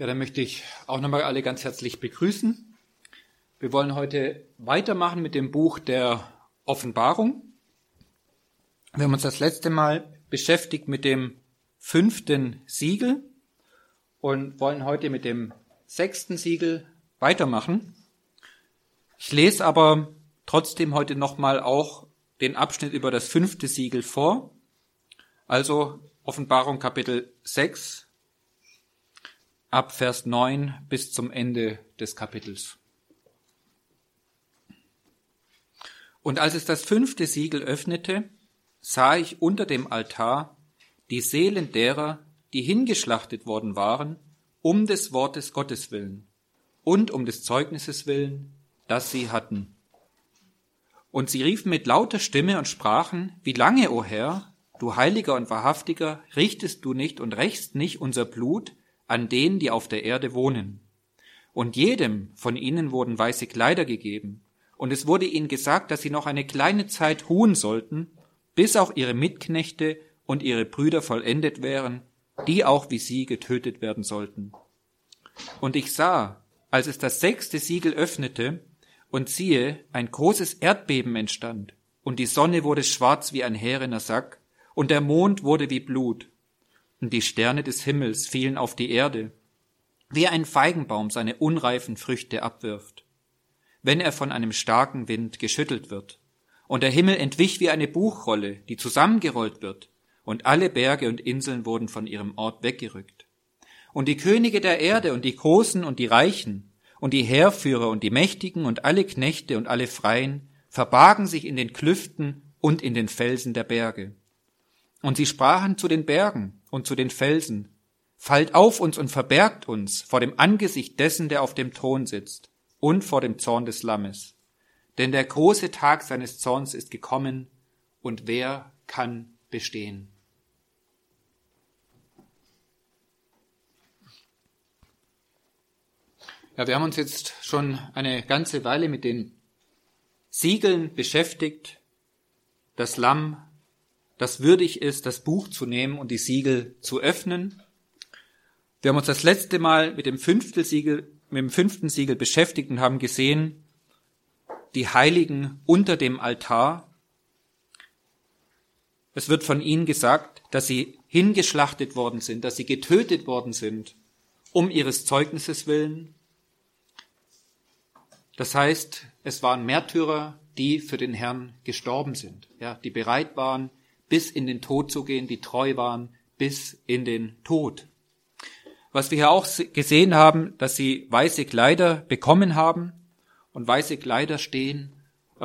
Ja, dann möchte ich auch nochmal alle ganz herzlich begrüßen. Wir wollen heute weitermachen mit dem Buch der Offenbarung. Wir haben uns das letzte Mal beschäftigt mit dem 5. Siegel und wollen heute mit dem 6. Siegel weitermachen. Ich lese aber trotzdem heute nochmal auch den Abschnitt über das 5. Siegel vor. Also Offenbarung Kapitel 6, ab Vers 9 bis zum Ende des Kapitels. Und als es das 5. Siegel öffnete, sah ich unter dem Altar die Seelen derer, die hingeschlachtet worden waren, um des Wortes Gottes willen und um des Zeugnisses willen, das sie hatten. Und sie riefen mit lauter Stimme und sprachen: Wie lange, o Herr, du Heiliger und Wahrhaftiger, richtest du nicht und rächst nicht unser Blut an denen, die auf der Erde wohnen? Und jedem von ihnen wurden weiße Kleider gegeben, und es wurde ihnen gesagt, dass sie noch eine kleine Zeit ruhen sollten, bis auch ihre Mitknechte und ihre Brüder vollendet wären, die auch wie sie getötet werden sollten. Und ich sah, als es das 6. Siegel öffnete, und siehe, ein großes Erdbeben entstand, und die Sonne wurde schwarz wie ein härener Sack, und der Mond wurde wie Blut, und die Sterne des Himmels fielen auf die Erde, wie ein Feigenbaum seine unreifen Früchte abwirft, wenn er von einem starken Wind geschüttelt wird. Und der Himmel entwich wie eine Buchrolle, die zusammengerollt wird, und alle Berge und Inseln wurden von ihrem Ort weggerückt. Und die Könige der Erde und die Großen und die Reichen und die Heerführer und die Mächtigen und alle Knechte und alle Freien verbargen sich in den Klüften und in den Felsen der Berge. Und sie sprachen zu den Bergen und zu den Felsen: Fallt auf uns und verbergt uns vor dem Angesicht dessen, der auf dem Thron sitzt, und vor dem Zorn des Lammes. Denn der große Tag seines Zorns ist gekommen, und wer kann bestehen? Ja, wir haben uns jetzt schon eine ganze Weile mit den Siegeln beschäftigt. Das Lamm, das würdig ist, das Buch zu nehmen und die Siegel zu öffnen. Wir haben uns das letzte Mal mit dem 5. Siegel beschäftigt und haben gesehen, die Heiligen unter dem Altar. Es wird von ihnen gesagt, dass sie hingeschlachtet worden sind, dass sie getötet worden sind, um ihres Zeugnisses willen. Das heißt, es waren Märtyrer, die für den Herrn gestorben sind, ja, die bereit waren, bis in den Tod zu gehen, die treu waren bis in den Tod. Was wir hier auch gesehen haben, dass sie weiße Kleider bekommen haben, und weiße Kleider stehen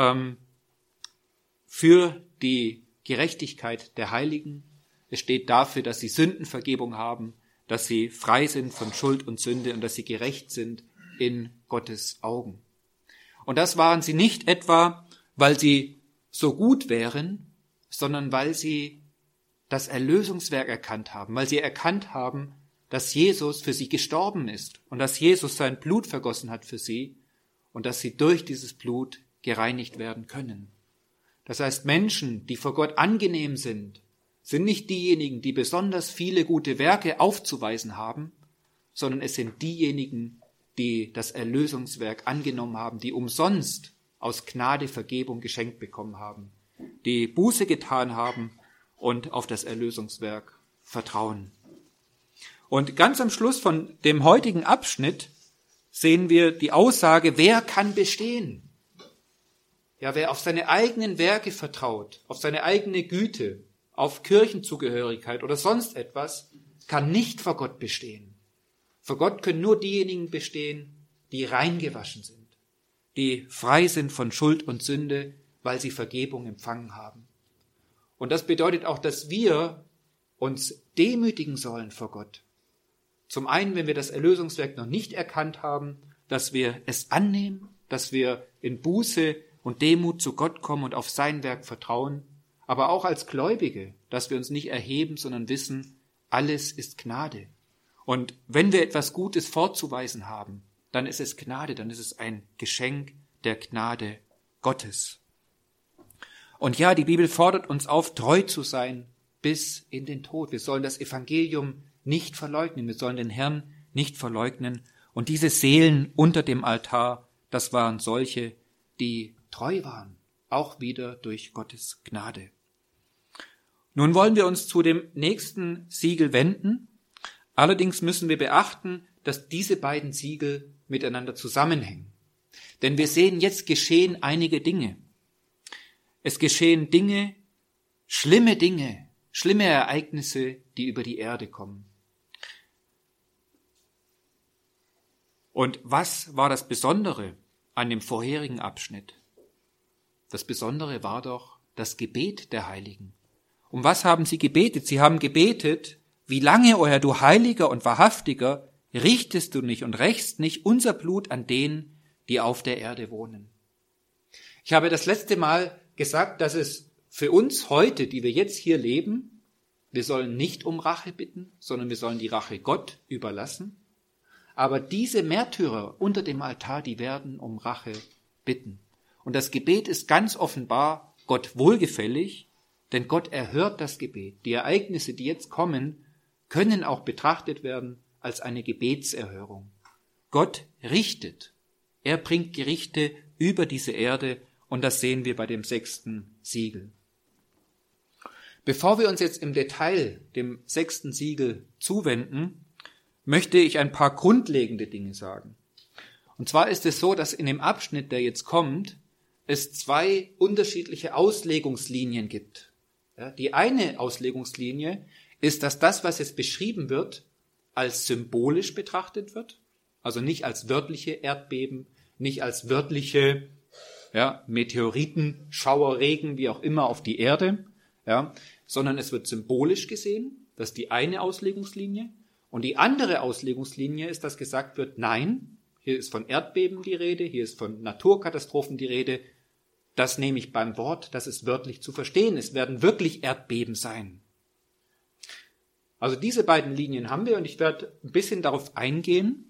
für die Gerechtigkeit der Heiligen. Es steht dafür, dass sie Sündenvergebung haben, dass sie frei sind von Schuld und Sünde und dass sie gerecht sind in Gottes Augen. Und das waren sie nicht etwa, weil sie so gut wären, sondern weil sie das Erlösungswerk erkannt haben, weil sie erkannt haben, dass Jesus für sie gestorben ist und dass Jesus sein Blut vergossen hat für sie und dass sie durch dieses Blut gereinigt werden können. Das heißt, Menschen, die vor Gott angenehm sind nicht diejenigen, die besonders viele gute Werke aufzuweisen haben, sondern es sind diejenigen, die das Erlösungswerk angenommen haben, die umsonst aus Gnade Vergebung geschenkt bekommen haben, die Buße getan haben und auf das Erlösungswerk vertrauen. Und ganz am Schluss von dem heutigen Abschnitt sehen wir die Aussage, wer kann bestehen? Ja, wer auf seine eigenen Werke vertraut, auf seine eigene Güte, auf Kirchenzugehörigkeit oder sonst etwas, kann nicht vor Gott bestehen. Vor Gott können nur diejenigen bestehen, die reingewaschen sind, die frei sind von Schuld und Sünde, weil sie Vergebung empfangen haben. Und das bedeutet auch, dass wir uns demütigen sollen vor Gott. Zum einen, wenn wir das Erlösungswerk noch nicht erkannt haben, dass wir es annehmen, dass wir in Buße und Demut zu Gott kommen und auf sein Werk vertrauen, aber auch als Gläubige, dass wir uns nicht erheben, sondern wissen, alles ist Gnade. Und wenn wir etwas Gutes vorzuweisen haben, dann ist es Gnade, dann ist es ein Geschenk der Gnade Gottes. Und ja, die Bibel fordert uns auf, treu zu sein bis in den Tod. Wir sollen das Evangelium nicht verleugnen, wir sollen den Herrn nicht verleugnen. Und diese Seelen unter dem Altar, das waren solche, die treu waren, auch wieder durch Gottes Gnade. Nun wollen wir uns zu dem nächsten Siegel wenden. Allerdings müssen wir beachten, dass diese beiden Siegel miteinander zusammenhängen. Denn wir sehen, jetzt geschehen einige Dinge. Es geschehen Dinge, schlimme Ereignisse, die über die Erde kommen. Und was war das Besondere an dem vorherigen Abschnitt? Das Besondere war doch das Gebet der Heiligen. Um was haben sie gebetet? Sie haben gebetet: Wie lange, o Herr, du Heiliger und Wahrhaftiger, richtest du nicht und rächst nicht unser Blut an denen, die auf der Erde wohnen. Ich habe das letzte Mal gesagt, dass es für uns heute, die wir jetzt hier leben, wir sollen nicht um Rache bitten, sondern wir sollen die Rache Gott überlassen. Aber diese Märtyrer unter dem Altar, die werden um Rache bitten. Und das Gebet ist ganz offenbar Gott wohlgefällig, denn Gott erhört das Gebet. Die Ereignisse, die jetzt kommen, können auch betrachtet werden als eine Gebetserhörung. Gott richtet. Er bringt Gerichte über diese Erde und das sehen wir bei dem 6. Siegel. Bevor wir uns jetzt im Detail dem 6. Siegel zuwenden, möchte ich ein paar grundlegende Dinge sagen. Und zwar ist es so, dass in dem Abschnitt, der jetzt kommt, es 2 unterschiedliche Auslegungslinien gibt. Ja, die eine Auslegungslinie ist, dass das, was jetzt beschrieben wird, als symbolisch betrachtet wird, also nicht als wörtliche Erdbeben, nicht als wörtliche Meteoriten, Schauer, Regen, wie auch immer auf die Erde, sondern es wird symbolisch gesehen. Das ist die eine Auslegungslinie. Und die andere Auslegungslinie ist, dass gesagt wird, nein, hier ist von Erdbeben die Rede, hier ist von Naturkatastrophen die Rede. Das nehme ich beim Wort, das ist wörtlich zu verstehen. Es werden wirklich Erdbeben sein. Also diese beiden Linien haben wir und ich werde ein bisschen darauf eingehen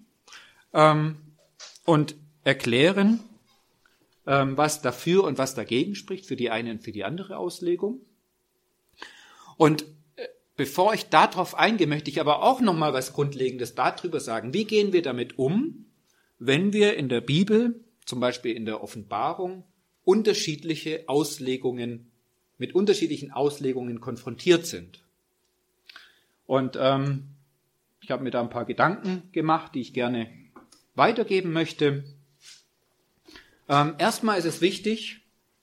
und erklären, was dafür und was dagegen spricht, für die eine und für die andere Auslegung. Und bevor ich darauf eingehe, möchte ich aber auch noch mal was Grundlegendes darüber sagen. Wie gehen wir damit um, wenn wir in der Bibel, zum Beispiel in der Offenbarung, mit unterschiedlichen Auslegungen konfrontiert sind? Und ich habe mir da ein paar Gedanken gemacht, die ich gerne weitergeben möchte. Erstmal ist es wichtig,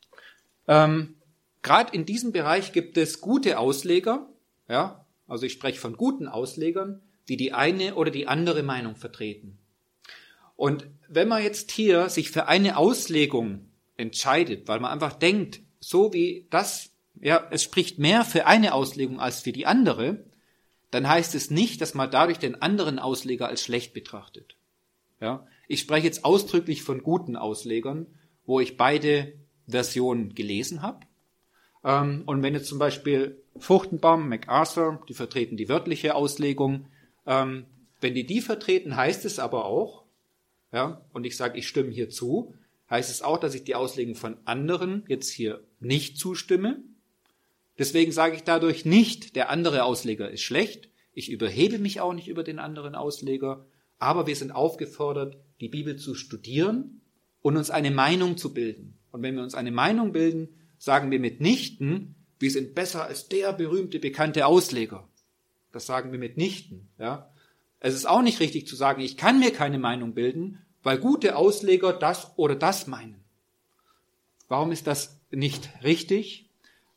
gerade in diesem Bereich gibt es gute Ausleger, also ich spreche von guten Auslegern, die die eine oder die andere Meinung vertreten. Und wenn man jetzt hier sich für eine Auslegung entscheidet, weil man einfach denkt, so wie das, es spricht mehr für eine Auslegung als für die andere, dann heißt es nicht, dass man dadurch den anderen Ausleger als schlecht betrachtet. Ich spreche jetzt ausdrücklich von guten Auslegern, wo ich beide Versionen gelesen habe. Und wenn jetzt zum Beispiel Furtenbaum, MacArthur, die vertreten die wörtliche Auslegung, wenn die vertreten, heißt es aber auch, und ich sage, ich stimme hier zu, heißt es auch, dass ich die Auslegung von anderen jetzt hier nicht zustimme. Deswegen sage ich dadurch nicht, der andere Ausleger ist schlecht. Ich überhebe mich auch nicht über den anderen Ausleger. Aber wir sind aufgefordert, die Bibel zu studieren und uns eine Meinung zu bilden. Und wenn wir uns eine Meinung bilden, sagen wir mitnichten, wir sind besser als der berühmte, bekannte Ausleger. Das sagen wir mitnichten. Es ist auch nicht richtig zu sagen, ich kann mir keine Meinung bilden, weil gute Ausleger das oder das meinen. Warum ist das nicht richtig?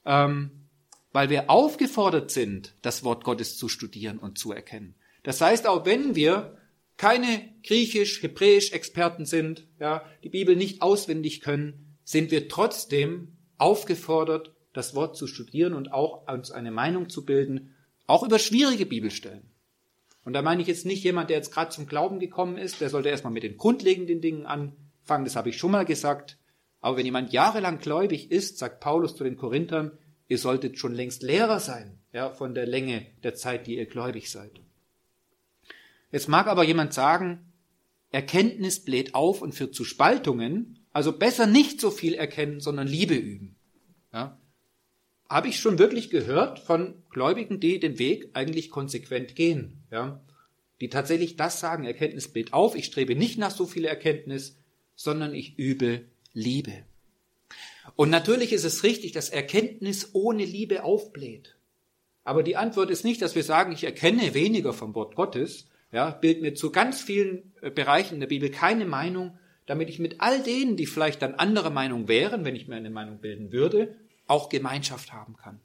Weil wir aufgefordert sind, das Wort Gottes zu studieren und zu erkennen. Das heißt, auch wenn wir keine Griechisch-Hebräisch-Experten sind, die Bibel nicht auswendig können, sind wir trotzdem aufgefordert, das Wort zu studieren und auch uns eine Meinung zu bilden, auch über schwierige Bibelstellen. Und da meine ich jetzt nicht jemand, der jetzt gerade zum Glauben gekommen ist, der sollte erstmal mit den grundlegenden Dingen anfangen, das habe ich schon mal gesagt. Aber wenn jemand jahrelang gläubig ist, sagt Paulus zu den Korinthern, ihr solltet schon längst Lehrer sein, von der Länge der Zeit, die ihr gläubig seid. Jetzt mag aber jemand sagen, Erkenntnis bläht auf und führt zu Spaltungen, also besser nicht so viel erkennen, sondern Liebe üben. Habe ich schon wirklich gehört von Gläubigen, die den Weg eigentlich konsequent gehen. die tatsächlich das sagen, Erkenntnis bläht auf, ich strebe nicht nach so viel Erkenntnis, sondern ich übe Liebe. Und natürlich ist es richtig, dass Erkenntnis ohne Liebe aufbläht. Aber die Antwort ist nicht, dass wir sagen, ich erkenne weniger vom Wort Gottes, ja, bild mir zu ganz vielen Bereichen in der Bibel keine Meinung, damit ich mit all denen, die vielleicht dann anderer Meinung wären, wenn ich mir eine Meinung bilden würde, auch Gemeinschaft haben kann.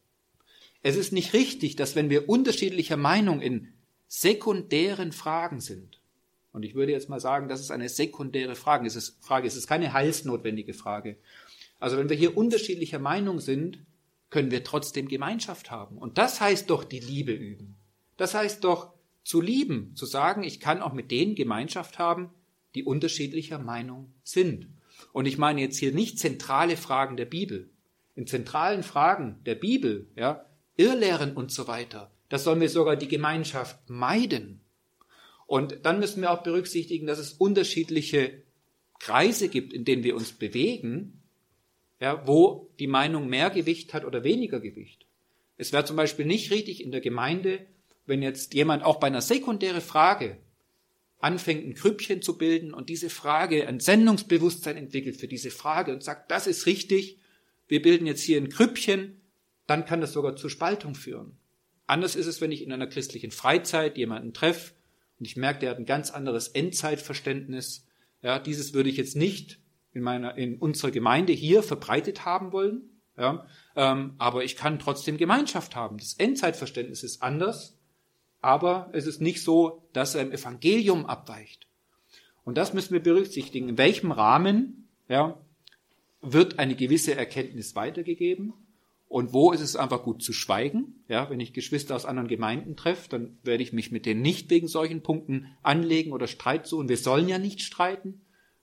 Es ist nicht richtig, dass wenn wir unterschiedlicher Meinung in sekundären Fragen sind, und ich würde jetzt mal sagen, das ist eine sekundäre Frage, es ist keine heilsnotwendige Frage. Also wenn wir hier unterschiedlicher Meinung sind, können wir trotzdem Gemeinschaft haben. Und das heißt doch die Liebe üben. Das heißt doch zu lieben, zu sagen, ich kann auch mit denen Gemeinschaft haben, die unterschiedlicher Meinung sind. Und ich meine jetzt hier nicht zentrale Fragen der Bibel. In zentralen Fragen der Bibel, ja, Irrlehren und so weiter, da sollen wir sogar die Gemeinschaft meiden. Und dann müssen wir auch berücksichtigen, dass es unterschiedliche Kreise gibt, in denen wir uns bewegen, ja, wo die Meinung mehr Gewicht hat oder weniger Gewicht. Es wäre zum Beispiel nicht richtig in der Gemeinde, wenn jetzt jemand auch bei einer sekundären Frage anfängt, ein Grüppchen zu bilden und diese Frage, ein Sendungsbewusstsein entwickelt für diese Frage und sagt, das ist richtig, wir bilden jetzt hier ein Grüppchen, dann kann das sogar zur Spaltung führen. Anders ist es, wenn ich in einer christlichen Freizeit jemanden treffe und ich merke, der hat ein ganz anderes Endzeitverständnis. Ja, dieses würde ich jetzt nicht in unserer Gemeinde hier verbreitet haben wollen. Ja, aber ich kann trotzdem Gemeinschaft haben. Das Endzeitverständnis ist anders, aber es ist nicht so, dass er im Evangelium abweicht. Und das müssen wir berücksichtigen. In welchem Rahmen, ja, wird eine gewisse Erkenntnis weitergegeben? Und wo ist es einfach gut zu schweigen? Ja, wenn ich Geschwister aus anderen Gemeinden treffe, dann werde ich mich mit denen nicht wegen solchen Punkten anlegen oder Streit suchen. Wir sollen ja nicht streiten.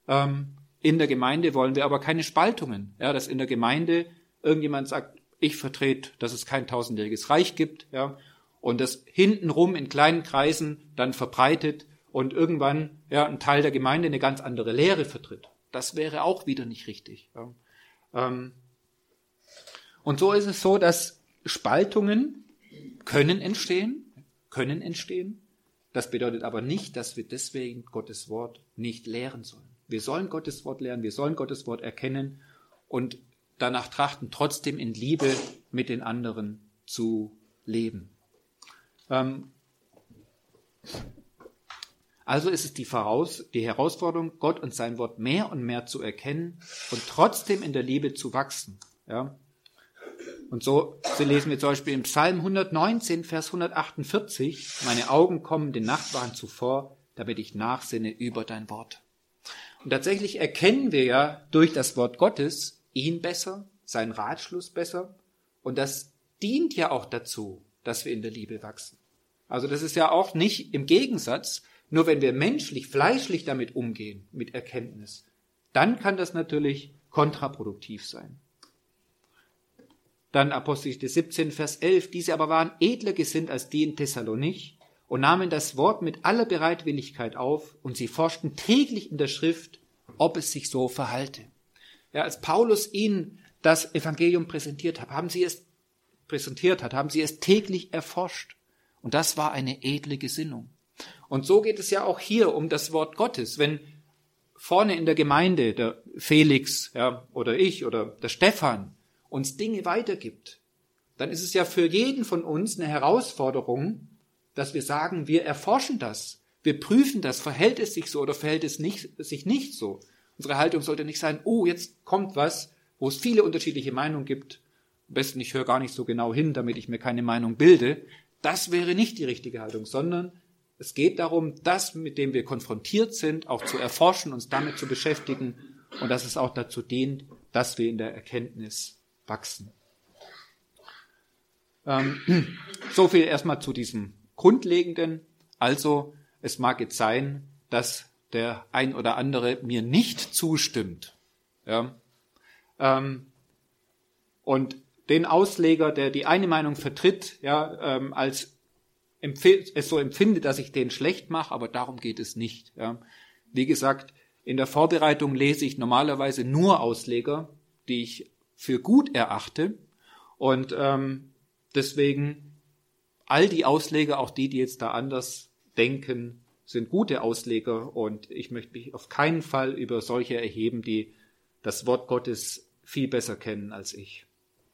In der Gemeinde wollen wir aber keine Spaltungen. Ja, dass in der Gemeinde irgendjemand sagt, ich vertrete, dass es kein 1000-jähriges Reich gibt. Ja, und das hintenrum in kleinen Kreisen dann verbreitet und irgendwann ja ein Teil der Gemeinde eine ganz andere Lehre vertritt. Das wäre auch wieder nicht richtig. Ja. Und so ist es so, dass Spaltungen können entstehen. Das bedeutet aber nicht, dass wir deswegen Gottes Wort nicht lehren sollen. Wir sollen Gottes Wort lernen, wir sollen Gottes Wort erkennen und danach trachten, trotzdem in Liebe mit den anderen zu leben. Also ist es die Herausforderung, Gott und sein Wort mehr und mehr zu erkennen und trotzdem in der Liebe zu wachsen. Ja? Und so lesen wir zum Beispiel im Psalm 119, Vers 148, meine Augen kommen den Nachtwachen zuvor, damit ich nachsinne über dein Wort. Und tatsächlich erkennen wir ja durch das Wort Gottes ihn besser, seinen Ratschluss besser. Und das dient ja auch dazu, dass wir in der Liebe wachsen. Also das ist ja auch nicht im Gegensatz, nur wenn wir menschlich, fleischlich damit umgehen, mit Erkenntnis, dann kann das natürlich kontraproduktiv sein. Dann Apostelgeschichte 17, Vers 11. Diese aber waren edler gesinnt als die in Thessalonich und nahmen das Wort mit aller Bereitwilligkeit auf und sie forschten täglich in der Schrift, ob es sich so verhalte. Ja, als Paulus ihnen das Evangelium präsentiert hat, haben sie es täglich erforscht. Und das war eine edle Gesinnung. Und so geht es ja auch hier um das Wort Gottes. Wenn vorne in der Gemeinde der Felix, ja, oder ich oder der Stefan uns Dinge weitergibt, dann ist es ja für jeden von uns eine Herausforderung, dass wir sagen, wir erforschen das, wir prüfen das, verhält es sich so oder verhält es sich nicht so. Unsere Haltung sollte nicht sein, oh, jetzt kommt was, wo es viele unterschiedliche Meinungen gibt. Am besten, ich höre gar nicht so genau hin, damit ich mir keine Meinung bilde. Das wäre nicht die richtige Haltung, sondern es geht darum, das, mit dem wir konfrontiert sind, auch zu erforschen, uns damit zu beschäftigen und dass es auch dazu dient, dass wir in der Erkenntnis wachsen. So viel erstmal zu diesem Grundlegenden. Also, es mag jetzt sein, dass der ein oder andere mir nicht zustimmt. Ja. Und den Ausleger, der die eine Meinung vertritt, ja, als es so empfindet, dass ich den schlecht mache, aber darum geht es nicht. Ja. Wie gesagt, in der Vorbereitung lese ich normalerweise nur Ausleger, die ich für gut erachte. Und deswegen all die Ausleger, auch die jetzt da anders denken, sind gute Ausleger und ich möchte mich auf keinen Fall über solche erheben, die das Wort Gottes viel besser kennen als ich.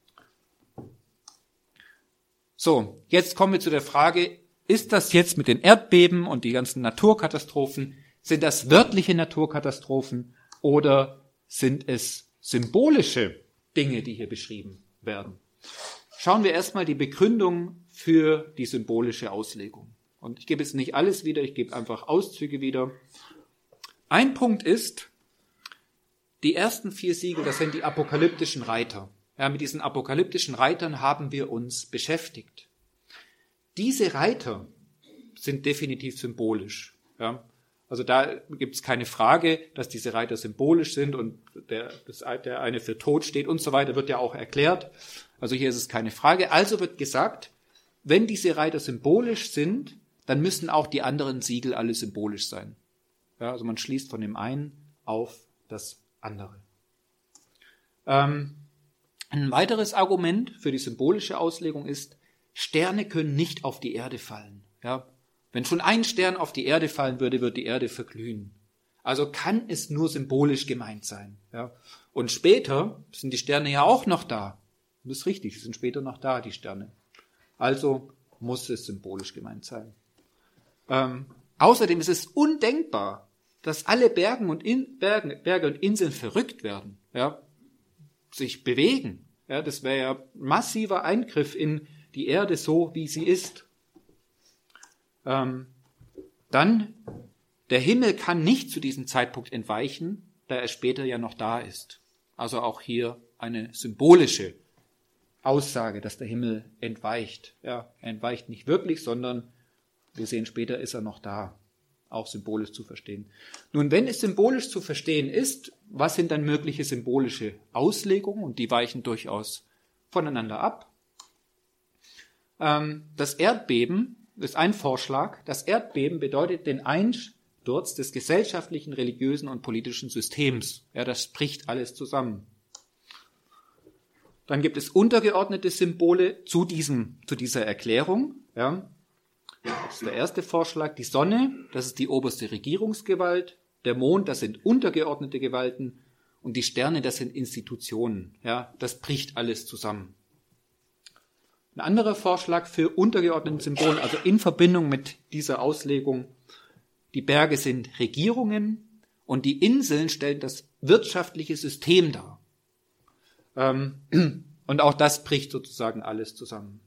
So, jetzt kommen wir zu der Frage, ist das jetzt mit den Erdbeben und die ganzen Naturkatastrophen, sind das wörtliche Naturkatastrophen oder sind es symbolische Dinge, die hier beschrieben werden? Schauen wir erstmal die Begründung für die symbolische Auslegung. Und ich gebe jetzt nicht alles wieder, ich gebe einfach Auszüge wieder. Ein Punkt ist, die ersten 4 Siegel, das sind die apokalyptischen Reiter. Ja, mit diesen apokalyptischen Reitern haben wir uns beschäftigt. Diese Reiter sind definitiv symbolisch. Ja. Also da gibt es keine Frage, dass diese Reiter symbolisch sind und der eine für Tod steht und so weiter, wird ja auch erklärt. Also hier ist es keine Frage. Also wird gesagt, wenn diese Reiter symbolisch sind, dann müssen auch die anderen Siegel alle symbolisch sein. Ja, also man schließt von dem einen auf das andere. Ein weiteres Argument für die symbolische Auslegung ist, Sterne können nicht auf die Erde fallen. Ja, wenn schon ein Stern auf die Erde fallen würde, wird die Erde verglühen. Also kann es nur symbolisch gemeint sein. Ja, und später sind die Sterne ja auch noch da. Das ist richtig, sie sind später noch da, die Sterne. Also muss es symbolisch gemeint sein. Außerdem ist es undenkbar, dass alle Berge und Inseln verrückt werden, ja, sich bewegen. Ja, das wäre ja massiver Eingriff in die Erde, so wie sie ist. Dann, der Himmel kann nicht zu diesem Zeitpunkt entweichen, da er später ja noch da ist. Also auch hier eine symbolische Aussage, dass der Himmel entweicht. Ja, er entweicht nicht wirklich, sondern wir sehen später, ist er noch da. Auch symbolisch zu verstehen. Nun, wenn es symbolisch zu verstehen ist, was sind dann mögliche symbolische Auslegungen? Und die weichen durchaus voneinander ab. Das Erdbeben ist ein Vorschlag. Das Erdbeben bedeutet den Einsturz des gesellschaftlichen, religiösen und politischen Systems. Ja, das bricht alles zusammen. Dann gibt es untergeordnete Symbole zu dieser Erklärung. Ja. Das ist der erste Vorschlag. Die Sonne, das ist die oberste Regierungsgewalt. Der Mond, das sind untergeordnete Gewalten. Und die Sterne, das sind Institutionen. Ja, das bricht alles zusammen. Ein anderer Vorschlag für untergeordnete Symbole, also in Verbindung mit dieser Auslegung, die Berge sind Regierungen und die Inseln stellen das wirtschaftliche System dar. Und auch das bricht sozusagen alles zusammen.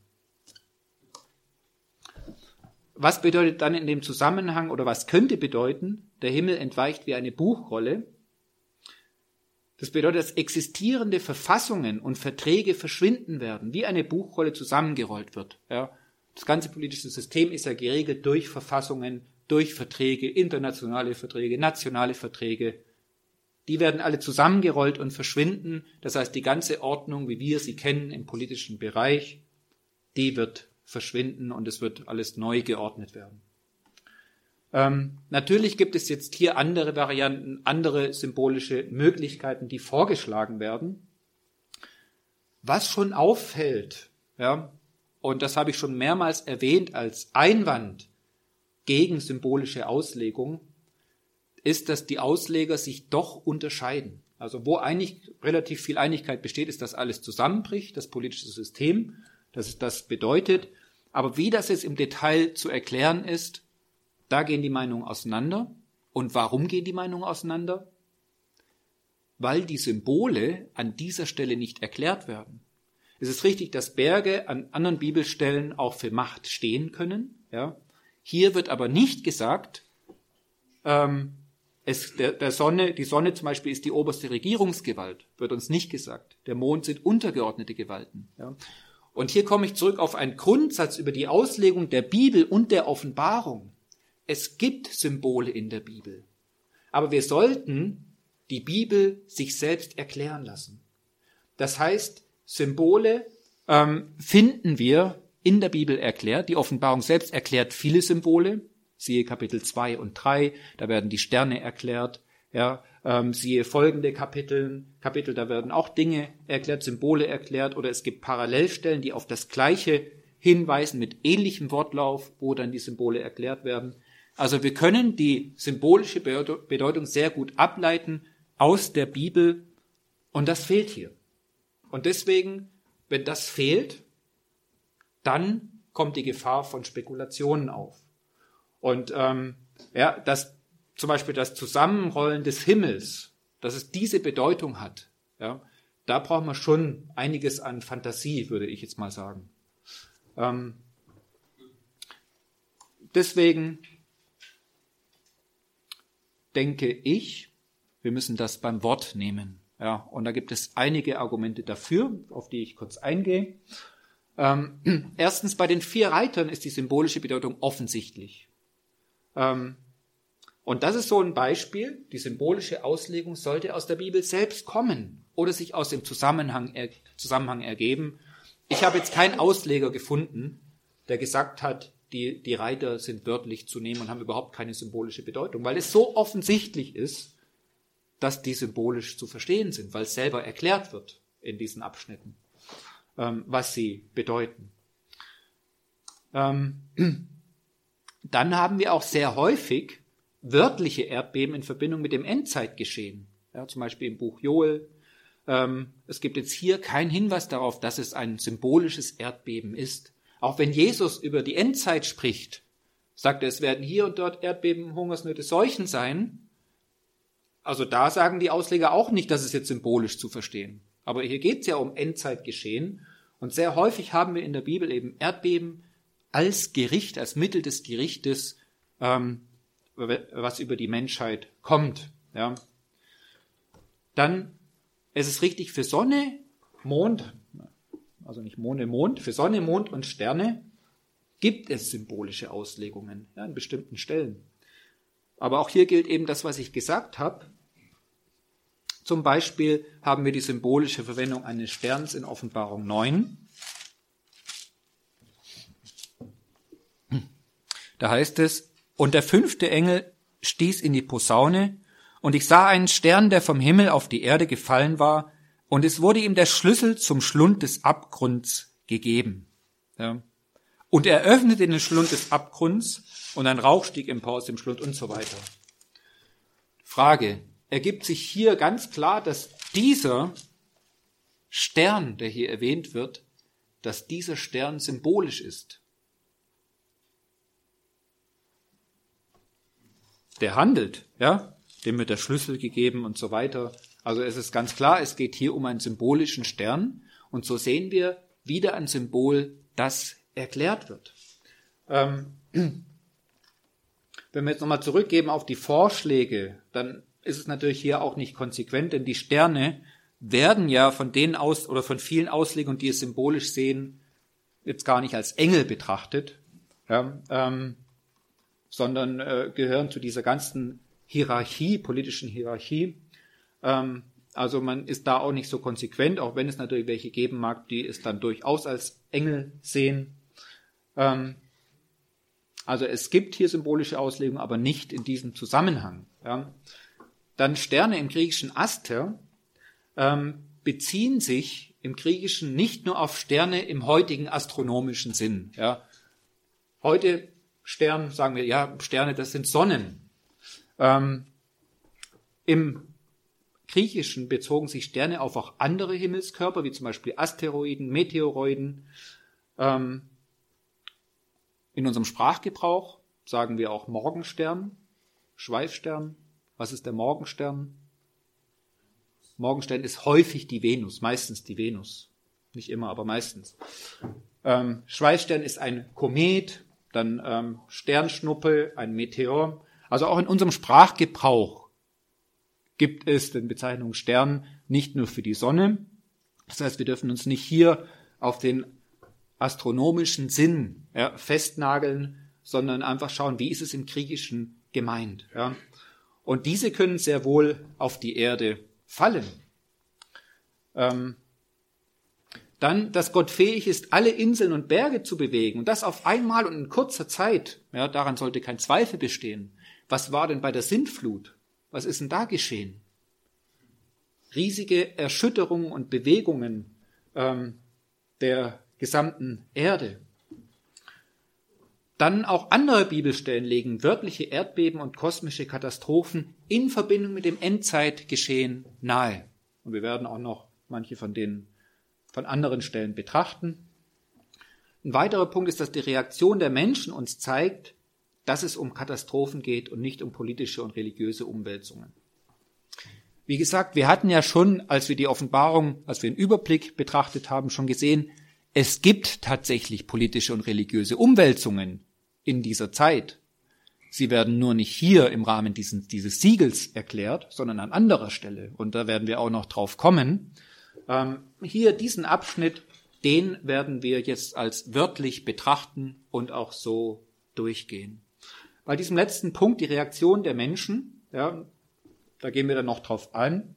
Was bedeutet dann in dem Zusammenhang oder was könnte bedeuten, der Himmel entweicht wie eine Buchrolle? Das bedeutet, dass existierende Verfassungen und Verträge verschwinden werden, wie eine Buchrolle zusammengerollt wird. Ja, das ganze politische System ist ja geregelt durch Verfassungen, durch Verträge, internationale Verträge, nationale Verträge. Die werden alle zusammengerollt und verschwinden. Das heißt, die ganze Ordnung, wie wir sie kennen im politischen Bereich, die wird verschwinden und es wird alles neu geordnet werden. Natürlich gibt es jetzt hier andere Varianten, andere symbolische Möglichkeiten, die vorgeschlagen werden. Was schon auffällt, ja, und das habe ich schon mehrmals erwähnt als Einwand gegen symbolische Auslegung, ist, dass die Ausleger sich doch unterscheiden. Also wo relativ viel Einigkeit besteht, ist, dass alles zusammenbricht, das politische System, dass es das bedeutet. Aber wie das jetzt im Detail zu erklären ist, da gehen die Meinungen auseinander. Und warum gehen die Meinungen auseinander? Weil die Symbole an dieser Stelle nicht erklärt werden. Es ist richtig, dass Berge an anderen Bibelstellen auch für Macht stehen können. Ja. Hier wird aber nicht gesagt, die Sonne zum Beispiel ist die oberste Regierungsgewalt, wird uns nicht gesagt. Der Mond sind untergeordnete Gewalten. Ja. Und hier komme ich zurück auf einen Grundsatz über die Auslegung der Bibel und der Offenbarung. Es gibt Symbole in der Bibel, aber wir sollten die Bibel sich selbst erklären lassen. Das heißt, Symbole finden wir in der Bibel erklärt. Die Offenbarung selbst erklärt viele Symbole. Siehe Kapitel 2 und 3, da werden die Sterne erklärt. Ja, siehe folgende Kapitel, da werden auch Dinge erklärt, Symbole erklärt, oder es gibt Parallelstellen, die auf das Gleiche hinweisen mit ähnlichem Wortlauf, wo dann die Symbole erklärt werden. Also wir können die symbolische Bedeutung sehr gut ableiten aus der Bibel und das fehlt hier. Und deswegen, wenn das fehlt, dann kommt die Gefahr von Spekulationen auf. Und dass zum Beispiel das Zusammenrollen des Himmels, dass es diese Bedeutung hat, ja, da braucht man schon einiges an Fantasie, würde ich jetzt mal sagen. Deswegen denke ich, wir müssen das beim Wort nehmen. Ja, und da gibt es einige Argumente dafür, auf die ich kurz eingehe. Erstens, bei den 4 Reitern ist die symbolische Bedeutung offensichtlich. Und das ist so ein Beispiel, die symbolische Auslegung sollte aus der Bibel selbst kommen oder sich aus dem Zusammenhang ergeben. Ich habe jetzt keinen Ausleger gefunden, der gesagt hat, die Reiter sind wörtlich zu nehmen und haben überhaupt keine symbolische Bedeutung, weil es so offensichtlich ist, dass die symbolisch zu verstehen sind, weil es selber erklärt wird in diesen Abschnitten, was sie bedeuten. Dann haben wir auch sehr häufig wörtliche Erdbeben in Verbindung mit dem Endzeitgeschehen. Ja, zum Beispiel im Buch Joel. Es gibt jetzt hier keinen Hinweis darauf, dass es ein symbolisches Erdbeben ist. Auch wenn Jesus über die Endzeit spricht, sagt er, es werden hier und dort Erdbeben, Hungersnöte, Seuchen sein. Also da sagen die Ausleger auch nicht, dass es jetzt symbolisch zu verstehen. Aber hier geht es ja um Endzeitgeschehen. Und sehr häufig haben wir in der Bibel eben Erdbeben als Gericht, als Mittel des Gerichtes, was über die Menschheit kommt. Ja. Dann ist es richtig für Sonne, Mond, also nicht Monde, Mond, für Sonne, Mond und Sterne gibt es symbolische Auslegungen, ja, an bestimmten Stellen. Aber auch hier gilt eben das, was ich gesagt habe. Zum Beispiel haben wir die symbolische Verwendung eines Sterns in Offenbarung 9. Da heißt es, und der 5. Engel stieß in die Posaune, und ich sah einen Stern, der vom Himmel auf die Erde gefallen war, und es wurde ihm der Schlüssel zum Schlund des Abgrunds gegeben. Ja. Und er öffnete den Schlund des Abgrunds, und ein Rauch stieg empor aus dem Schlund und so weiter. Frage, ergibt sich hier ganz klar, dass dieser Stern, der hier erwähnt wird, dass dieser Stern symbolisch ist. Der handelt, ja, dem wird der Schlüssel gegeben und so weiter. Also es ist ganz klar, es geht hier um einen symbolischen Stern und so sehen wir wieder ein Symbol, das erklärt wird. Wenn wir jetzt nochmal zurückgeben auf die Vorschläge, dann ist es natürlich hier auch nicht konsequent, denn die Sterne werden ja von denen aus oder von vielen Auslegungen, die es symbolisch sehen, jetzt gar nicht als Engel betrachtet, ja, sondern gehören zu dieser ganzen Hierarchie, politischen Hierarchie. Also man ist da auch nicht so konsequent, auch wenn es natürlich welche geben mag, die es dann durchaus als Engel sehen. Also es gibt hier symbolische Auslegungen, aber nicht in diesem Zusammenhang. Ja. Dann Sterne im griechischen Aster beziehen sich im Griechischen nicht nur auf Sterne im heutigen astronomischen Sinn. Ja. Heute Stern, sagen wir, ja, Sterne, das sind Sonnen. Im Griechischen bezogen sich Sterne auf auch andere Himmelskörper, wie zum Beispiel Asteroiden, Meteoroiden. In unserem Sprachgebrauch sagen wir auch Morgenstern, Schweifstern. Was ist der Morgenstern? Morgenstern ist häufig die Venus, meistens die Venus. Nicht immer, aber meistens. Schweifstern ist ein Komet, dann Sternschnuppe, ein Meteor. Also auch in unserem Sprachgebrauch gibt es den Bezeichnung Stern nicht nur für die Sonne. Das heißt, wir dürfen uns nicht hier auf den astronomischen Sinn festnageln, sondern einfach schauen, wie ist es im Griechischen gemeint. Ja? Und diese können sehr wohl auf die Erde fallen. Dann, dass Gott fähig ist, alle Inseln und Berge zu bewegen und das auf einmal und in kurzer Zeit. Ja, daran sollte kein Zweifel bestehen. Was war denn bei der Sintflut? Was ist denn da geschehen? Riesige Erschütterungen und Bewegungen der gesamten Erde. Dann auch andere Bibelstellen legen wörtliche Erdbeben und kosmische Katastrophen in Verbindung mit dem Endzeitgeschehen nahe. Und wir werden auch noch manche von anderen Stellen betrachten. Ein weiterer Punkt ist, dass die Reaktion der Menschen uns zeigt, dass es um Katastrophen geht und nicht um politische und religiöse Umwälzungen. Wie gesagt, wir hatten ja schon, als wir die Offenbarung, als wir den Überblick betrachtet haben, schon gesehen, es gibt tatsächlich politische und religiöse Umwälzungen in dieser Zeit. Sie werden nur nicht hier im Rahmen dieses Siegels erklärt, sondern an anderer Stelle. Und da werden wir auch noch drauf kommen. Hier diesen Abschnitt, den werden wir jetzt als wörtlich betrachten und auch so durchgehen. Bei diesem letzten Punkt, die Reaktion der Menschen, ja, da gehen wir dann noch drauf ein.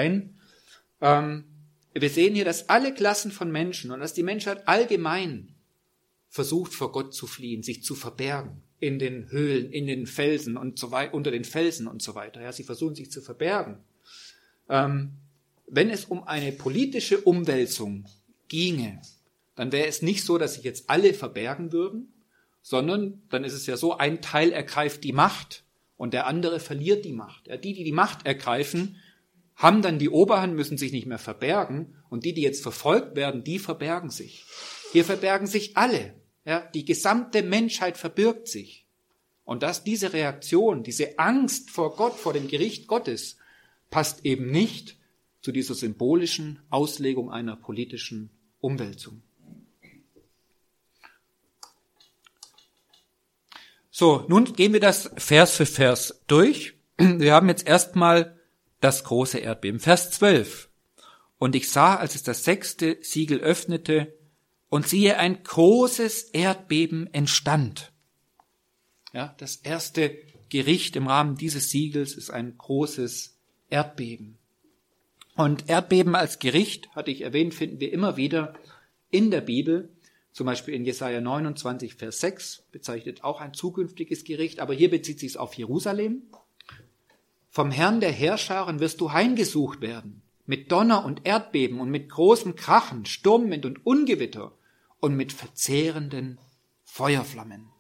Wir sehen hier, dass alle Klassen von Menschen und dass die Menschheit allgemein versucht, vor Gott zu fliehen, sich zu verbergen in den Höhlen, in den Felsen und so weiter, unter den Felsen und so weiter. Ja, sie versuchen, sich zu verbergen. Wenn es um eine politische Umwälzung ginge, dann wäre es nicht so, dass sich jetzt alle verbergen würden, sondern dann ist es ja so, ein Teil ergreift die Macht und der andere verliert die Macht. Ja, die Macht ergreifen, haben dann die Oberhand, müssen sich nicht mehr verbergen, und die jetzt verfolgt werden, die verbergen sich. Hier verbergen sich alle. Ja, die gesamte Menschheit verbirgt sich. Und dass diese Reaktion, diese Angst vor Gott, vor dem Gericht Gottes, passt eben nicht zu dieser symbolischen Auslegung einer politischen Umwälzung. So, nun gehen wir das Vers für Vers durch. Wir haben jetzt erstmal das große Erdbeben. Vers 12. Und ich sah, als es das 6. Siegel öffnete, und siehe, ein großes Erdbeben entstand. Ja, das erste Gericht im Rahmen dieses Siegels ist ein großes Erdbeben. Und Erdbeben als Gericht, hatte ich erwähnt, finden wir immer wieder in der Bibel. Zum Beispiel in Jesaja 29, Vers 6 bezeichnet auch ein zukünftiges Gericht, aber hier bezieht sich es auf Jerusalem. Vom Herrn der Heerscharen wirst du heimgesucht werden, mit Donner und Erdbeben und mit großem Krachen, Sturmwind und Ungewitter und mit verzehrenden Feuerflammen.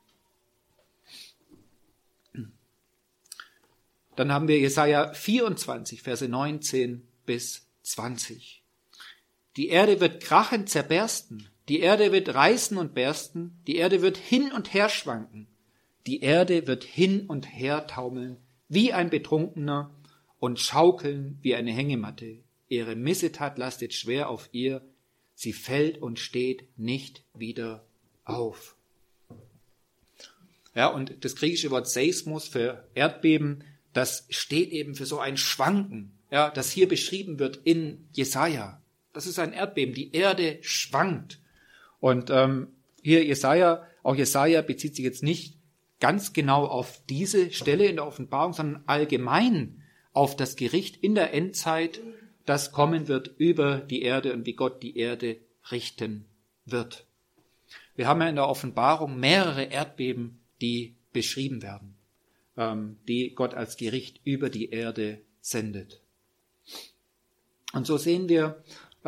Dann haben wir Jesaja 24, Verse 19 bis 20. Die Erde wird krachend zerbersten, die Erde wird reißen und bersten, die Erde wird hin und her schwanken, die Erde wird hin und her taumeln wie ein Betrunkener und schaukeln wie eine Hängematte. Ihre Missetat lastet schwer auf ihr, sie fällt und steht nicht wieder auf. Ja, und das griechische Wort Seismus für Erdbeben, das steht eben für so ein Schwanken, ja, das hier beschrieben wird in Jesaja. Das ist ein Erdbeben, die Erde schwankt. Und hier Jesaja bezieht sich jetzt nicht ganz genau auf diese Stelle in der Offenbarung, sondern allgemein auf das Gericht in der Endzeit, das kommen wird über die Erde und wie Gott die Erde richten wird. Wir haben ja in der Offenbarung mehrere Erdbeben, die beschrieben werden, die Gott als Gericht über die Erde sendet. Und so sehen wir,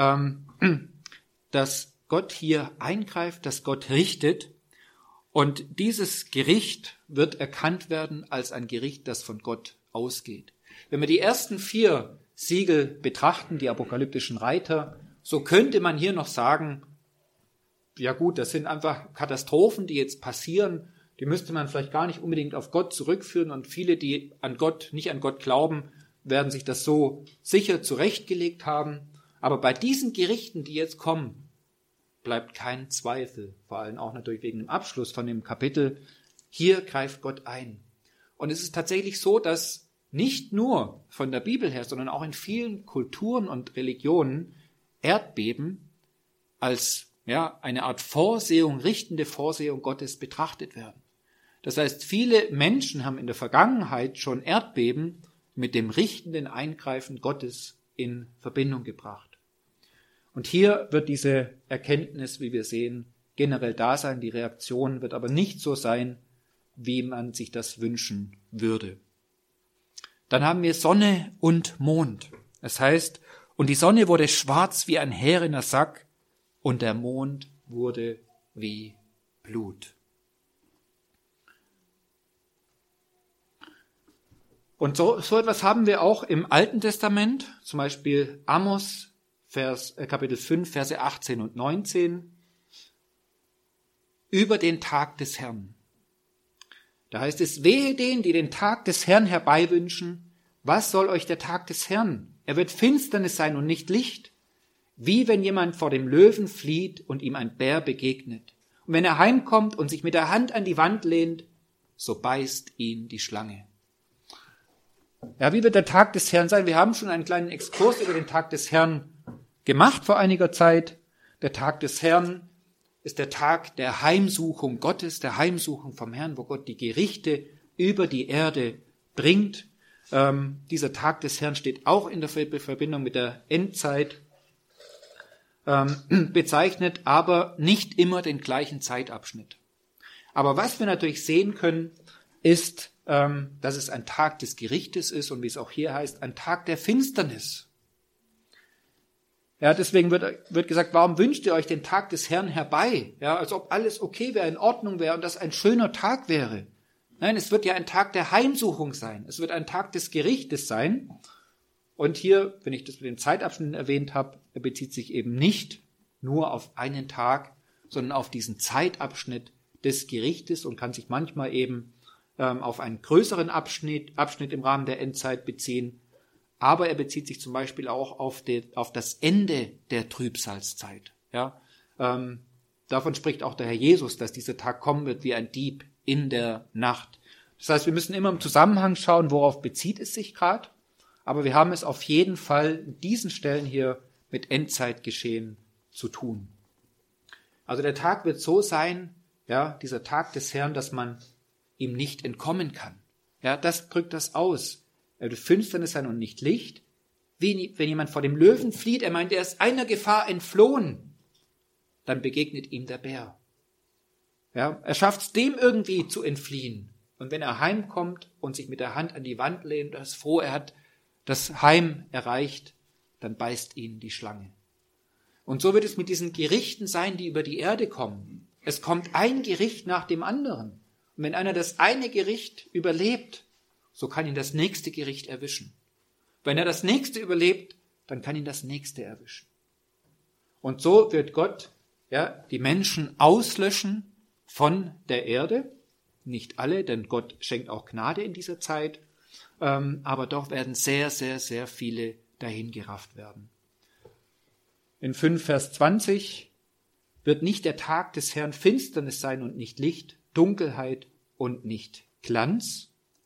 dass Gott hier eingreift, dass Gott richtet, und dieses Gericht wird erkannt werden als ein Gericht, das von Gott ausgeht. Wenn wir die ersten 4 Siegel betrachten, die apokalyptischen Reiter, so könnte man hier noch sagen, ja gut, das sind einfach Katastrophen, die jetzt passieren, die müsste man vielleicht gar nicht unbedingt auf Gott zurückführen, und viele, die nicht an Gott glauben, werden sich das so sicher zurechtgelegt haben. Aber bei diesen Gerichten, die jetzt kommen, bleibt kein Zweifel, vor allem auch natürlich wegen dem Abschluss von dem Kapitel, hier greift Gott ein. Und es ist tatsächlich so, dass nicht nur von der Bibel her, sondern auch in vielen Kulturen und Religionen Erdbeben als eine Art Vorsehung, richtende Vorsehung Gottes betrachtet werden. Das heißt, viele Menschen haben in der Vergangenheit schon Erdbeben mit dem richtenden Eingreifen Gottes in Verbindung gebracht. Und hier wird diese Erkenntnis, wie wir sehen, generell da sein. Die Reaktion wird aber nicht so sein, wie man sich das wünschen würde. Dann haben wir Sonne und Mond. Das heißt, und die Sonne wurde schwarz wie ein härener Sack und der Mond wurde wie Blut. Und so etwas haben wir auch im Alten Testament, zum Beispiel Amos, Kapitel 5, Verse 18 und 19, über den Tag des Herrn. Da heißt es, wehe denen, die den Tag des Herrn herbeiwünschen. Was soll euch der Tag des Herrn? Er wird Finsternis sein und nicht Licht. Wie wenn jemand vor dem Löwen flieht und ihm ein Bär begegnet. Und wenn er heimkommt und sich mit der Hand an die Wand lehnt, so beißt ihn die Schlange. Ja, wie wird der Tag des Herrn sein? Wir haben schon einen kleinen Exkurs über den Tag des Herrn gemacht vor einiger Zeit. Der Tag des Herrn ist der Tag der Heimsuchung Gottes, der Heimsuchung vom Herrn, wo Gott die Gerichte über die Erde bringt. Dieser Tag des Herrn steht auch in der Verbindung mit der Endzeit bezeichnet, aber nicht immer den gleichen Zeitabschnitt. Aber was wir natürlich sehen können, ist, dass es ein Tag des Gerichtes ist und wie es auch hier heißt, ein Tag der Finsternis. Ja, deswegen wird gesagt, warum wünscht ihr euch den Tag des Herrn herbei? Ja, als ob alles okay wäre, in Ordnung wäre und das ein schöner Tag wäre. Nein, es wird ja ein Tag der Heimsuchung sein. Es wird ein Tag des Gerichtes sein. Und hier, wenn ich das mit den Zeitabschnitten erwähnt habe, er bezieht sich eben nicht nur auf einen Tag, sondern auf diesen Zeitabschnitt des Gerichtes und kann sich manchmal eben auf einen größeren Abschnitt im Rahmen der Endzeit beziehen. Aber er bezieht sich zum Beispiel auch auf das Ende der Trübsalzeit. Ja, davon spricht auch der Herr Jesus, dass dieser Tag kommen wird wie ein Dieb in der Nacht. Das heißt, wir müssen immer im Zusammenhang schauen, worauf bezieht es sich gerade. Aber wir haben es auf jeden Fall in diesen Stellen hier mit Endzeitgeschehen zu tun. Also der Tag wird so sein, ja, dieser Tag des Herrn, dass man ihm nicht entkommen kann. Ja, das drückt das aus. Er wird Finsternis sein und nicht Licht. Wie wenn jemand vor dem Löwen flieht, er meint, er ist einer Gefahr entflohen, dann begegnet ihm der Bär. Ja, er schafft es dem irgendwie zu entfliehen. Und wenn er heimkommt und sich mit der Hand an die Wand lehnt, er ist froh, er hat das Heim erreicht, dann beißt ihn die Schlange. Und so wird es mit diesen Gerichten sein, die über die Erde kommen. Es kommt ein Gericht nach dem anderen. Und wenn einer das eine Gericht überlebt, so kann ihn das nächste Gericht erwischen. Wenn er das nächste überlebt, dann kann ihn das nächste erwischen. Und so wird Gott die Menschen auslöschen von der Erde. Nicht alle, denn Gott schenkt auch Gnade in dieser Zeit. Aber doch werden sehr, sehr, sehr viele dahingerafft werden. In 5 Vers 20 wird nicht der Tag des Herrn Finsternis sein und nicht Licht, Dunkelheit und nicht Glanz.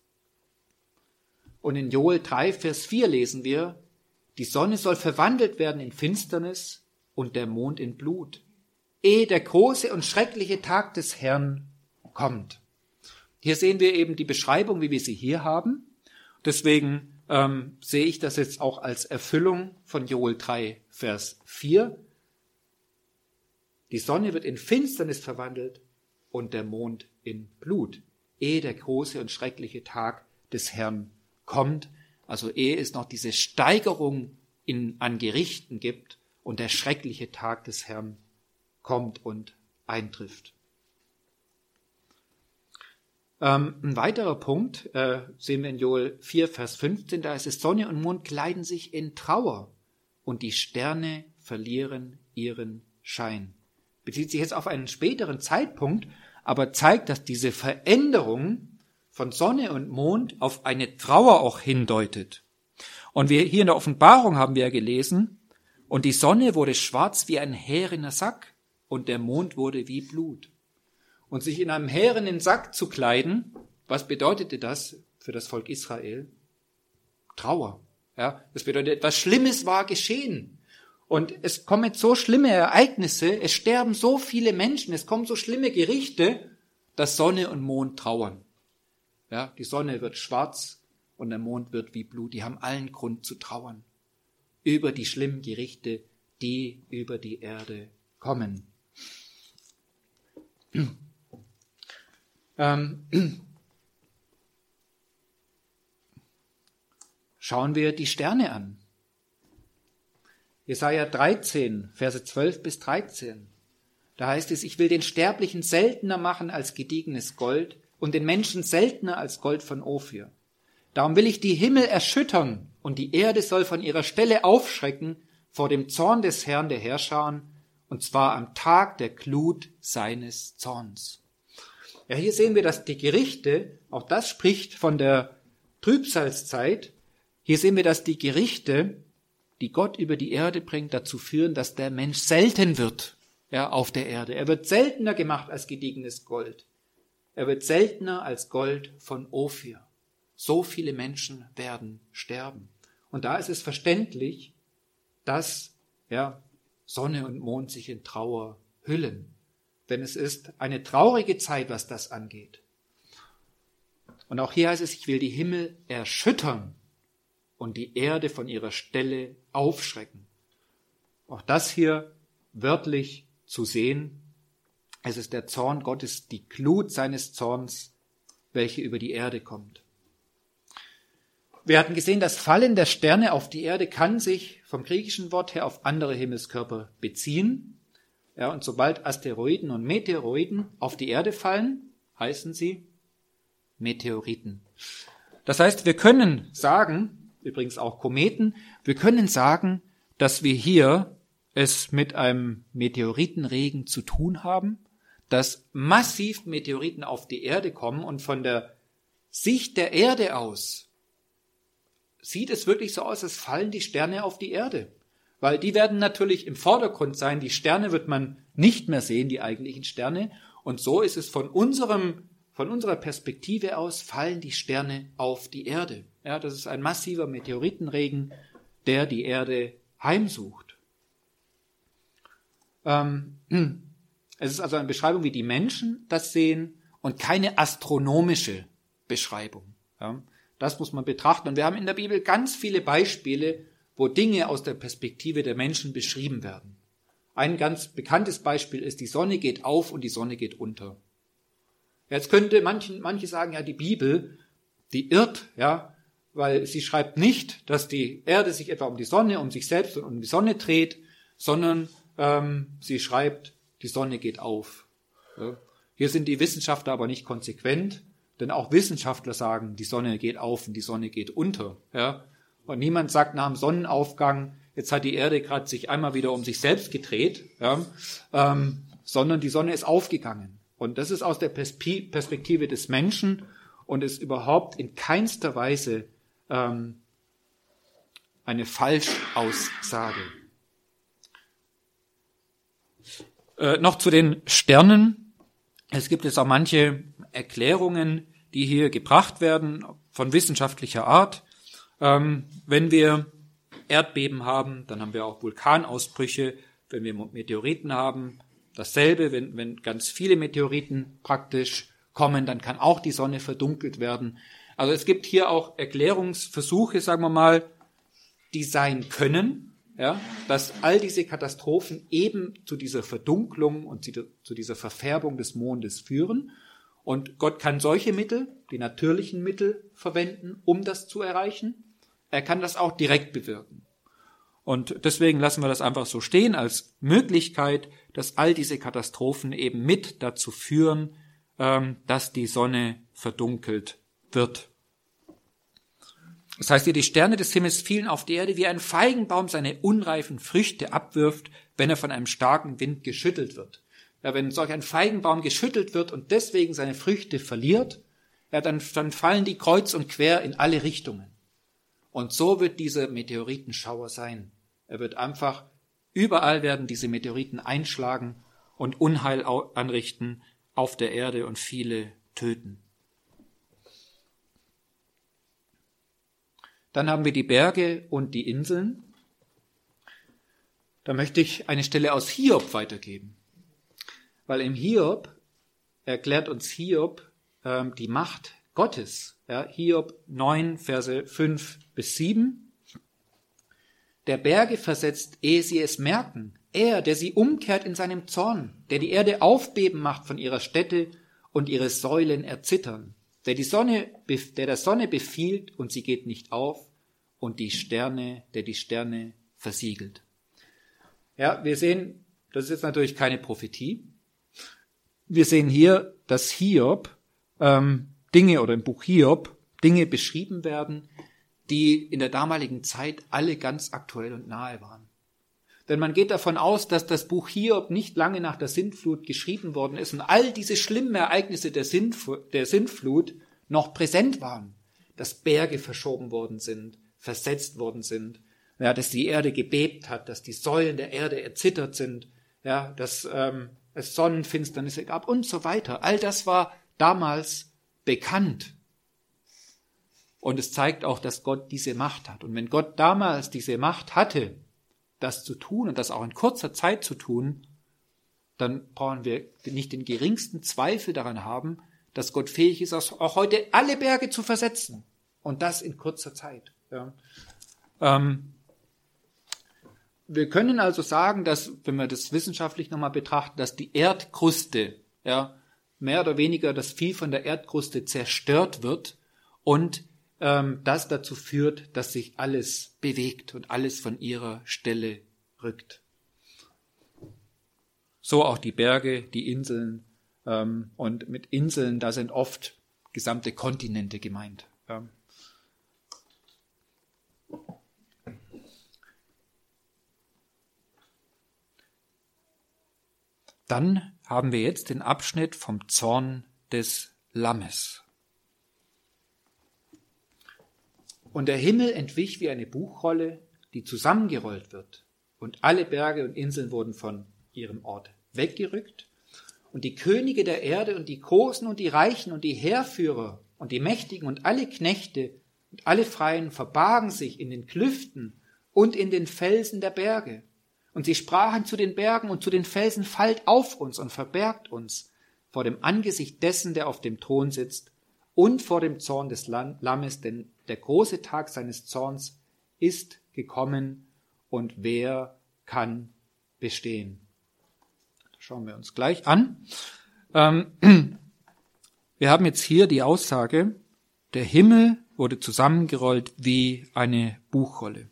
Und in Joel 3 Vers 4 lesen wir, die Sonne soll verwandelt werden in Finsternis und der Mond in Blut, ehe der große und schreckliche Tag des Herrn kommt. Hier sehen wir eben die Beschreibung, wie wir sie hier haben. Deswegen sehe ich das jetzt auch als Erfüllung von Joel 3, Vers 4. Die Sonne wird in Finsternis verwandelt und der Mond in Blut, ehe der große und schreckliche Tag des Herrn kommt. Also ehe es noch diese Steigerung an Gerichten gibt und der schreckliche Tag des Herrn kommt und eintrifft. Ein weiterer Punkt sehen wir in Joel 4, Vers 15, da ist es, Sonne und Mond kleiden sich in Trauer und die Sterne verlieren ihren Schein. Bezieht sich jetzt auf einen späteren Zeitpunkt, aber zeigt, dass diese Veränderung von Sonne und Mond auf eine Trauer auch hindeutet. Und wir hier in der Offenbarung haben wir ja gelesen, und die Sonne wurde schwarz wie ein härender Sack und der Mond wurde wie Blut. Und sich in einem härenden Sack zu kleiden, was bedeutete das für das Volk Israel? Trauer. Ja, das bedeutet, etwas Schlimmes war geschehen. Und es kommen jetzt so schlimme Ereignisse, es sterben so viele Menschen, es kommen so schlimme Gerichte, dass Sonne und Mond trauern. Ja, die Sonne wird schwarz und der Mond wird wie Blut. Die haben allen Grund zu trauern über die schlimmen Gerichte, die über die Erde kommen. Schauen wir die Sterne an. Jesaja 13, Verse 12 bis 13. Da heißt es, ich will den Sterblichen seltener machen als gediegenes Gold und den Menschen seltener als Gold von Ophir. Darum will ich die Himmel erschüttern und die Erde soll von ihrer Stelle aufschrecken vor dem Zorn des Herrn der Herrscher, und zwar am Tag der Glut seines Zorns. Ja, hier sehen wir, dass die Gerichte, auch das spricht von der Trübsalzeit, hier sehen wir, dass die Gerichte, die Gott über die Erde bringt, dazu führen, dass der Mensch selten wird, ja, auf der Erde. Er wird seltener gemacht als gediegenes Gold. Er wird seltener als Gold von Ophir. So viele Menschen werden sterben. Und da ist es verständlich, dass Sonne und Mond sich in Trauer hüllen. Denn es ist eine traurige Zeit, was das angeht. Und auch hier heißt es, ich will die Himmel erschüttern und die Erde von ihrer Stelle aufschrecken. Auch das hier wörtlich zu sehen. Es ist der Zorn Gottes, die Glut seines Zorns, welche über die Erde kommt. Wir hatten gesehen, das Fallen der Sterne auf die Erde kann sich vom griechischen Wort her auf andere Himmelskörper beziehen. Ja, und sobald Asteroiden und Meteoroiden auf die Erde fallen, heißen sie Meteoriten. Das heißt, wir können sagen, übrigens auch Kometen, wir können sagen, dass wir hier es mit einem Meteoritenregen zu tun haben, dass massiv Meteoriten auf die Erde kommen und von der Sicht der Erde aus sieht es wirklich so aus, als fallen die Sterne auf die Erde. Weil die werden natürlich im Vordergrund sein, die Sterne wird man nicht mehr sehen, die eigentlichen Sterne. Und so ist es von unserer Perspektive aus, fallen die Sterne auf die Erde. Ja, das ist ein massiver Meteoritenregen, der die Erde heimsucht. Es ist also eine Beschreibung, wie die Menschen das sehen und keine astronomische Beschreibung. Ja, das muss man betrachten. Und wir haben in der Bibel ganz viele Beispiele, wo Dinge aus der Perspektive der Menschen beschrieben werden. Ein ganz bekanntes Beispiel ist, die Sonne geht auf und die Sonne geht unter. Jetzt könnte manche sagen, ja, die Bibel, die irrt, ja, weil sie schreibt nicht, dass die Erde sich etwa um die Sonne, um sich selbst und um die Sonne dreht, sondern sie schreibt, die Sonne geht auf. Ja. Hier sind die Wissenschaftler aber nicht konsequent, denn auch Wissenschaftler sagen, die Sonne geht auf und die Sonne geht unter. Ja. Und niemand sagt nach dem Sonnenaufgang, jetzt hat die Erde gerade sich einmal wieder um sich selbst gedreht, ja, sondern die Sonne ist aufgegangen. Und das ist aus der Perspektive des Menschen und ist überhaupt in keinster Weise eine Falschaussage. Noch zu den Sternen. Es gibt jetzt auch manche Erklärungen, die hier gebracht werden, von wissenschaftlicher Art. Wenn wir Erdbeben haben, dann haben wir auch Vulkanausbrüche. Wenn wir Meteoriten haben, dasselbe. Wenn ganz viele Meteoriten praktisch kommen, dann kann auch die Sonne verdunkelt werden. Also es gibt hier auch Erklärungsversuche, sagen wir mal, die sein können, ja, dass all diese Katastrophen eben zu dieser Verdunklung und zu dieser Verfärbung des Mondes führen. Und Gott kann solche Mittel, die natürlichen Mittel, verwenden, um das zu erreichen. Er kann das auch direkt bewirken. Und deswegen lassen wir das einfach so stehen als Möglichkeit, dass all diese Katastrophen eben mit dazu führen, dass die Sonne verdunkelt wird. Das heißt hier, die Sterne des Himmels fielen auf die Erde, wie ein Feigenbaum seine unreifen Früchte abwirft, wenn er von einem starken Wind geschüttelt wird. Ja, wenn solch ein Feigenbaum geschüttelt wird und deswegen seine Früchte verliert, ja, dann fallen die kreuz und quer in alle Richtungen. Und so wird dieser Meteoritenschauer sein. Er wird einfach, überall werden diese Meteoriten einschlagen und Unheil anrichten auf der Erde und viele töten. Dann haben wir die Berge und die Inseln. Da möchte ich eine Stelle aus Hiob weitergeben. Weil im Hiob erklärt uns Hiob die Macht Gottes. Ja, Hiob 9, Verse 5 bis 7. Der Berge versetzt, ehe sie es merken. Er, der sie umkehrt in seinem Zorn, der die Erde aufbeben macht von ihrer Stätte und ihre Säulen erzittern. Der der Sonne befiehlt und sie geht nicht auf und der die Sterne versiegelt. Ja, wir sehen, das ist jetzt natürlich keine Prophetie. Wir sehen hier, dass Hiob im Buch Hiob Dinge beschrieben werden, die in der damaligen Zeit alle ganz aktuell und nahe waren. Denn man geht davon aus, dass das Buch Hiob nicht lange nach der Sintflut geschrieben worden ist und all diese schlimmen Ereignisse der Sintflut noch präsent waren. Dass Berge verschoben worden sind, versetzt worden sind, ja, dass die Erde gebebt hat, dass die Säulen der Erde erzittert sind, ja, dass es Sonnenfinsternisse gab und so weiter. All das war damals bekannt. Und es zeigt auch, dass Gott diese Macht hat. Und wenn Gott damals diese Macht hatte, das zu tun und das auch in kurzer Zeit zu tun, dann brauchen wir nicht den geringsten Zweifel daran haben, dass Gott fähig ist, auch heute alle Berge zu versetzen. Und das in kurzer Zeit. Ja. Wir können also sagen, dass, wenn wir das wissenschaftlich nochmal betrachten, dass die Erdkruste, ja, mehr oder weniger das viel von der Erdkruste zerstört wird und das dazu führt, dass sich alles bewegt und alles von ihrer Stelle rückt. So auch die Berge, die Inseln, und mit Inseln, da sind oft gesamte Kontinente gemeint. Ja. Dann haben wir jetzt den Abschnitt vom Zorn des Lammes. Und der Himmel entwich wie eine Buchrolle, die zusammengerollt wird. Und alle Berge und Inseln wurden von ihrem Ort weggerückt. Und die Könige der Erde und die Großen und die Reichen und die Heerführer und die Mächtigen und alle Knechte und alle Freien verbargen sich in den Klüften und in den Felsen der Berge. Und sie sprachen zu den Bergen und zu den Felsen, fallt auf uns und verbergt uns vor dem Angesicht dessen, der auf dem Thron sitzt, und vor dem Zorn des Lammes, denn der große Tag seines Zorns ist gekommen, und wer kann bestehen? Das schauen wir uns gleich an. Wir haben jetzt hier die Aussage, der Himmel wurde zusammengerollt wie eine Buchrolle.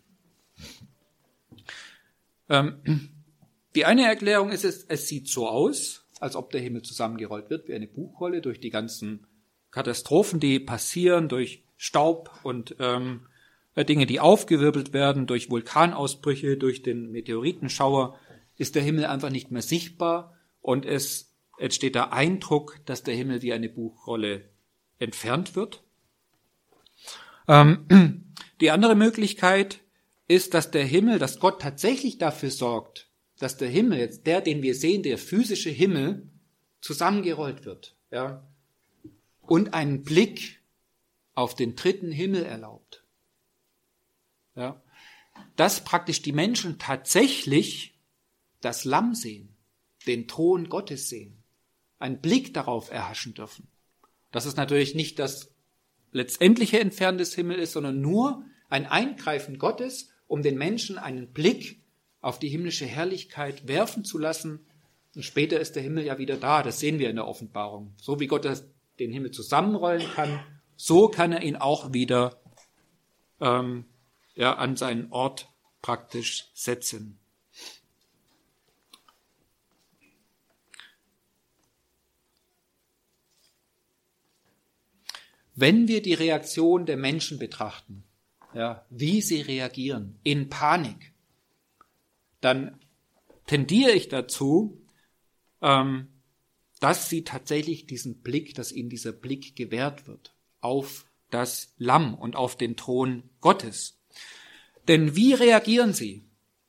Die eine Erklärung ist, es sieht so aus, als ob der Himmel zusammengerollt wird wie eine Buchrolle durch die ganzen Katastrophen, die passieren, durch Staub und Dinge, die aufgewirbelt werden, durch Vulkanausbrüche, durch den Meteoritenschauer, ist der Himmel einfach nicht mehr sichtbar und es entsteht der Eindruck, dass der Himmel wie eine Buchrolle entfernt wird. Die andere Möglichkeit ist, dass der Himmel, dass Gott tatsächlich dafür sorgt, dass der Himmel, jetzt der, den wir sehen, der physische Himmel, zusammengerollt wird, ja, und einen Blick auf den dritten Himmel erlaubt. Ja, dass praktisch die Menschen tatsächlich das Lamm sehen, den Thron Gottes sehen, einen Blick darauf erhaschen dürfen. Dass es natürlich nicht das letztendliche Entfernen des Himmels ist, sondern nur ein Eingreifen Gottes, um den Menschen einen Blick auf die himmlische Herrlichkeit werfen zu lassen. Und später ist der Himmel ja wieder da, das sehen wir in der Offenbarung. So wie Gott den Himmel zusammenrollen kann, so kann er ihn auch wieder an seinen Ort praktisch setzen. Wenn wir die Reaktion der Menschen betrachten, ja, wie sie reagieren in Panik, dann tendiere ich dazu, dass sie tatsächlich dass ihnen dieser Blick gewährt wird auf das Lamm und auf den Thron Gottes. Denn wie reagieren sie?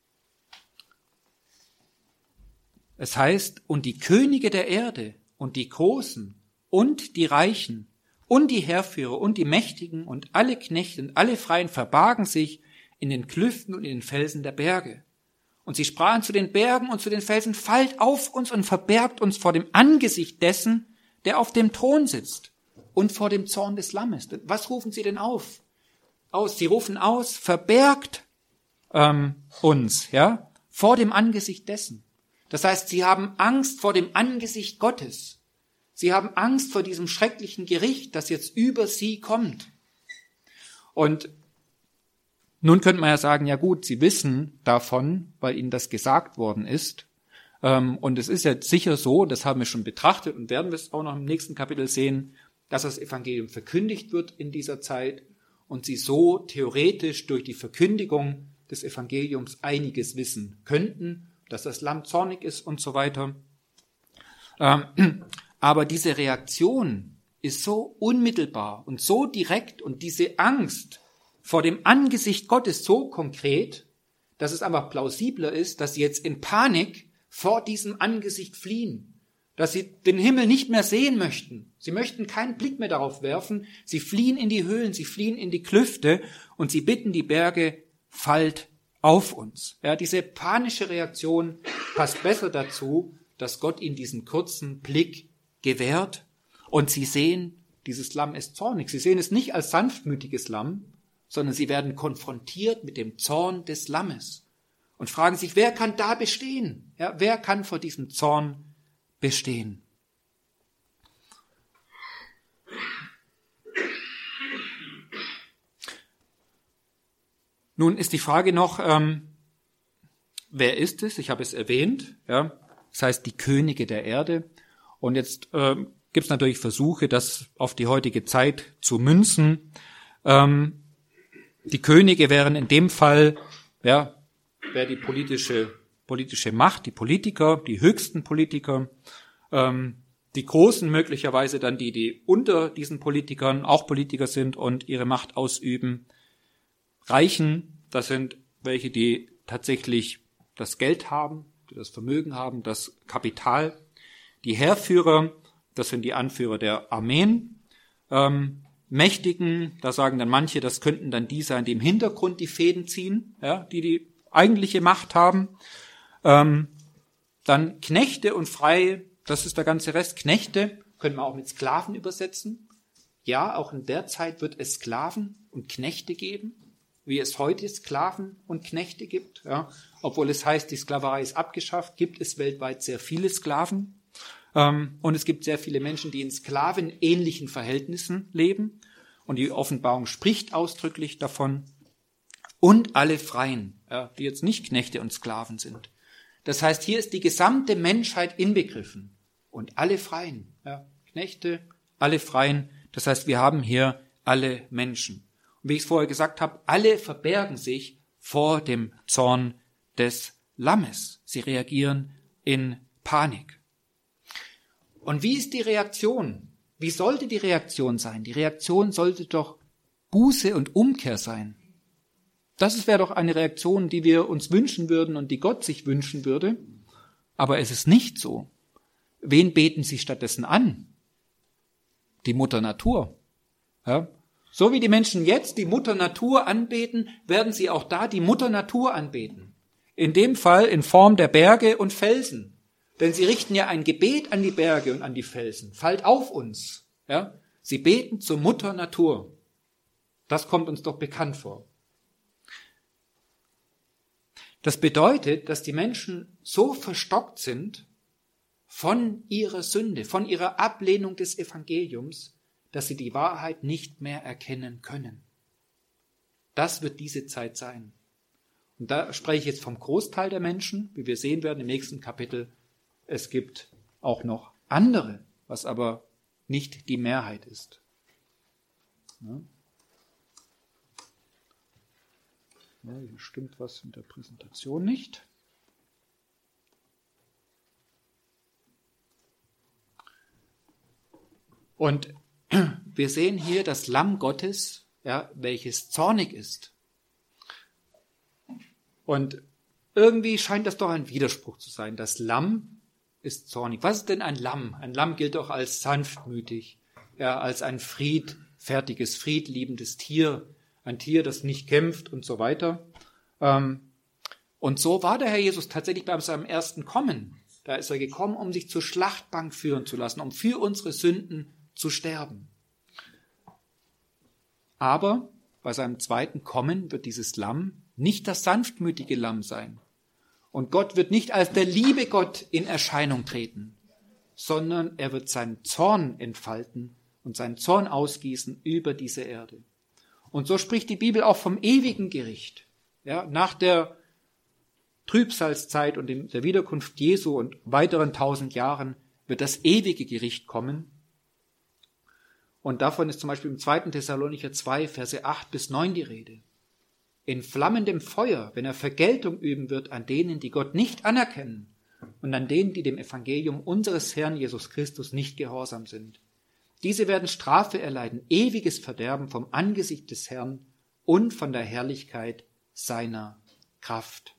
Es heißt, und die Könige der Erde und die Großen und die Reichen und die Heerführer und die Mächtigen und alle Knechte und alle Freien verbargen sich in den Klüften und in den Felsen der Berge. Und sie sprachen zu den Bergen und zu den Felsen, fallt auf uns und verbergt uns vor dem Angesicht dessen, der auf dem Thron sitzt und vor dem Zorn des Lammes. Was rufen sie denn aus? Sie rufen aus, verbergt uns, ja, vor dem Angesicht dessen. Das heißt, sie haben Angst vor dem Angesicht Gottes. Sie haben Angst vor diesem schrecklichen Gericht, das jetzt über sie kommt. Und nun könnte man ja sagen, ja gut, sie wissen davon, weil ihnen das gesagt worden ist. Und es ist ja sicher so, das haben wir schon betrachtet und werden wir es auch noch im nächsten Kapitel sehen, dass das Evangelium verkündigt wird in dieser Zeit und sie so theoretisch durch die Verkündigung des Evangeliums einiges wissen könnten, dass das Lamm zornig ist und so weiter. Aber diese Reaktion ist so unmittelbar und so direkt und diese Angst vor dem Angesicht Gottes so konkret, dass es einfach plausibler ist, dass sie jetzt in Panik vor diesem Angesicht fliehen, dass sie den Himmel nicht mehr sehen möchten. Sie möchten keinen Blick mehr darauf werfen. Sie fliehen in die Höhlen, sie fliehen in die Klüfte und sie bitten die Berge, fallt auf uns. Ja, diese panische Reaktion passt besser dazu, dass Gott ihnen diesen kurzen Blick gewährt und sie sehen, dieses Lamm ist zornig. Sie sehen es nicht als sanftmütiges Lamm, sondern sie werden konfrontiert mit dem Zorn des Lammes und fragen sich, wer kann da bestehen? Ja, wer kann vor diesem Zorn bestehen? Nun ist die Frage noch, wer ist es? Ich habe es erwähnt. Ja, das heißt die Könige der Erde. Und jetzt gibt es natürlich Versuche, das auf die heutige Zeit zu münzen. Die Könige wären in dem Fall, ja, wäre die politische Macht, die Politiker, die höchsten Politiker, die Großen möglicherweise dann die unter diesen Politikern auch Politiker sind und ihre Macht ausüben. Reichen, das sind welche, die tatsächlich das Geld haben, die das Vermögen haben, das Kapital. Die Heerführer, das sind die Anführer der Armeen. Mächtigen, da sagen dann manche, das könnten dann die sein, die im Hintergrund die Fäden ziehen, ja, die eigentliche Macht haben. Dann Knechte und Freie, das ist der ganze Rest. Knechte können wir auch mit Sklaven übersetzen. Ja, auch in der Zeit wird es Sklaven und Knechte geben, wie es heute Sklaven und Knechte gibt. Ja. Obwohl es heißt, die Sklaverei ist abgeschafft, gibt es weltweit sehr viele Sklaven. Und es gibt sehr viele Menschen, die in sklavenähnlichen Verhältnissen leben. Und die Offenbarung spricht ausdrücklich davon. Und alle Freien, ja, die jetzt nicht Knechte und Sklaven sind. Das heißt, hier ist die gesamte Menschheit inbegriffen. Und alle Freien, ja, Knechte, alle Freien. Das heißt, wir haben hier alle Menschen. Und wie ich es vorher gesagt habe, alle verbergen sich vor dem Zorn des Lammes. Sie reagieren in Panik. Und wie ist die Reaktion? Wie sollte die Reaktion sein? Die Reaktion sollte doch Buße und Umkehr sein. Das wäre doch eine Reaktion, die wir uns wünschen würden und die Gott sich wünschen würde. Aber es ist nicht so. Wen beten sie stattdessen an? Die Mutter Natur. Ja? So wie die Menschen jetzt die Mutter Natur anbeten, werden sie auch da die Mutter Natur anbeten. In dem Fall in Form der Berge und Felsen. Denn sie richten ja ein Gebet an die Berge und an die Felsen. Fallt auf uns. Ja? Sie beten zur Mutter Natur. Das kommt uns doch bekannt vor. Das bedeutet, dass die Menschen so verstockt sind von ihrer Sünde, von ihrer Ablehnung des Evangeliums, dass sie die Wahrheit nicht mehr erkennen können. Das wird diese Zeit sein. Und da spreche ich jetzt vom Großteil der Menschen, wie wir sehen werden im nächsten Kapitel. Es gibt auch noch andere, was aber nicht die Mehrheit ist. Ja. Ja, hier stimmt was mit der Präsentation nicht. Und wir sehen hier das Lamm Gottes, ja, welches zornig ist. Und irgendwie scheint das doch ein Widerspruch zu sein. Das Lamm ist zornig. Was ist denn ein Lamm? Ein Lamm gilt doch als sanftmütig, ja, als ein friedfertiges, friedliebendes Tier. Ein Tier, das nicht kämpft und so weiter. Und so war der Herr Jesus tatsächlich bei seinem ersten Kommen. Da ist er gekommen, um sich zur Schlachtbank führen zu lassen, um für unsere Sünden zu sterben. Aber bei seinem zweiten Kommen wird dieses Lamm nicht das sanftmütige Lamm sein. Und Gott wird nicht als der liebe Gott in Erscheinung treten, sondern er wird seinen Zorn entfalten und seinen Zorn ausgießen über diese Erde. Und so spricht die Bibel auch vom ewigen Gericht. Ja, nach der Trübsalzeit und der Wiederkunft Jesu und weiteren 1000 Jahren wird das ewige Gericht kommen. Und davon ist zum Beispiel im 2. Thessalonicher 2, Verse 8 bis 9 die Rede. In flammendem Feuer, wenn er Vergeltung üben wird an denen, die Gott nicht anerkennen und an denen, die dem Evangelium unseres Herrn Jesus Christus nicht gehorsam sind. Diese werden Strafe erleiden, ewiges Verderben vom Angesicht des Herrn und von der Herrlichkeit seiner Kraft.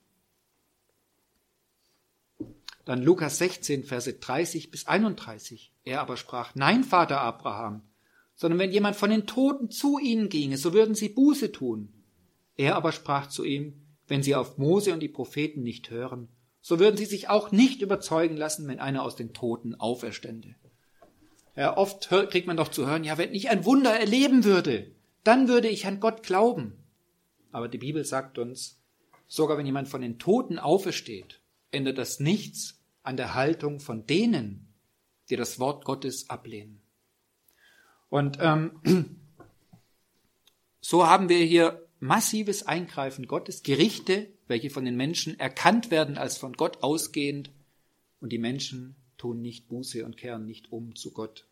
Dann Lukas 16, Verse 30 bis 31. Er aber sprach, nein, Vater Abraham, sondern wenn jemand von den Toten zu ihnen ginge, so würden sie Buße tun. Er aber sprach zu ihm, wenn sie auf Mose und die Propheten nicht hören, so würden sie sich auch nicht überzeugen lassen, wenn einer aus den Toten auferstände. Ja, oft kriegt man doch zu hören, ja, wenn ich ein Wunder erleben würde, dann würde ich an Gott glauben. Aber die Bibel sagt uns, sogar wenn jemand von den Toten aufersteht, ändert das nichts an der Haltung von denen, die das Wort Gottes ablehnen. Und so haben wir hier massives Eingreifen Gottes, Gerichte, welche von den Menschen erkannt werden als von Gott ausgehend, und die Menschen tun nicht Buße und kehren nicht um zu Gott.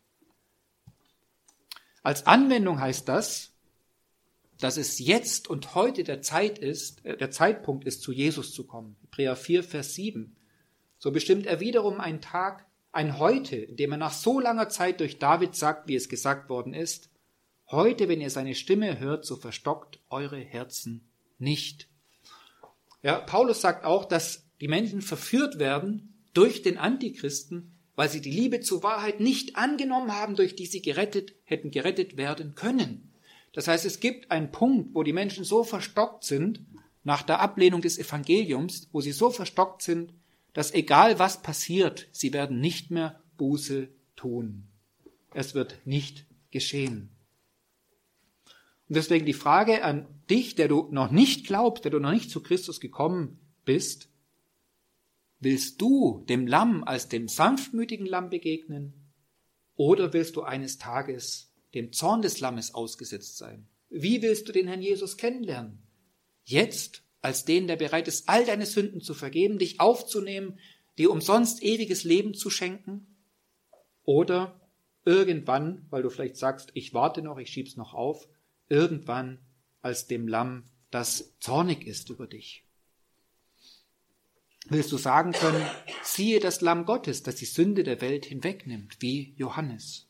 Als Anwendung heißt das, dass es jetzt und heute der Zeitpunkt ist, zu Jesus zu kommen. Hebräer 4, Vers 7. So bestimmt er wiederum einen Tag, ein Heute, in dem er nach so langer Zeit durch David sagt, wie es gesagt worden ist, heute, wenn ihr seine Stimme hört, so verstockt eure Herzen nicht. Ja, Paulus sagt auch, dass die Menschen verführt werden durch den Antichristen, weil sie die Liebe zur Wahrheit nicht angenommen haben, durch die sie hätten gerettet werden können. Das heißt, es gibt einen Punkt, wo die Menschen so verstockt sind, nach der Ablehnung des Evangeliums, wo sie so verstockt sind, dass egal was passiert, sie werden nicht mehr Buße tun. Es wird nicht geschehen. Und deswegen die Frage an dich, der du noch nicht glaubst, der du noch nicht zu Christus gekommen bist: Willst du dem Lamm als dem sanftmütigen Lamm begegnen, oder willst du eines Tages dem Zorn des Lammes ausgesetzt sein? Wie willst du den Herrn Jesus kennenlernen? Jetzt als den, der bereit ist, all deine Sünden zu vergeben, dich aufzunehmen, dir umsonst ewiges Leben zu schenken? Oder irgendwann, weil du vielleicht sagst, ich warte noch, ich schieb's noch auf, irgendwann als dem Lamm, das zornig ist über dich? Willst du sagen können, siehe das Lamm Gottes, das die Sünde der Welt hinwegnimmt, wie Johannes?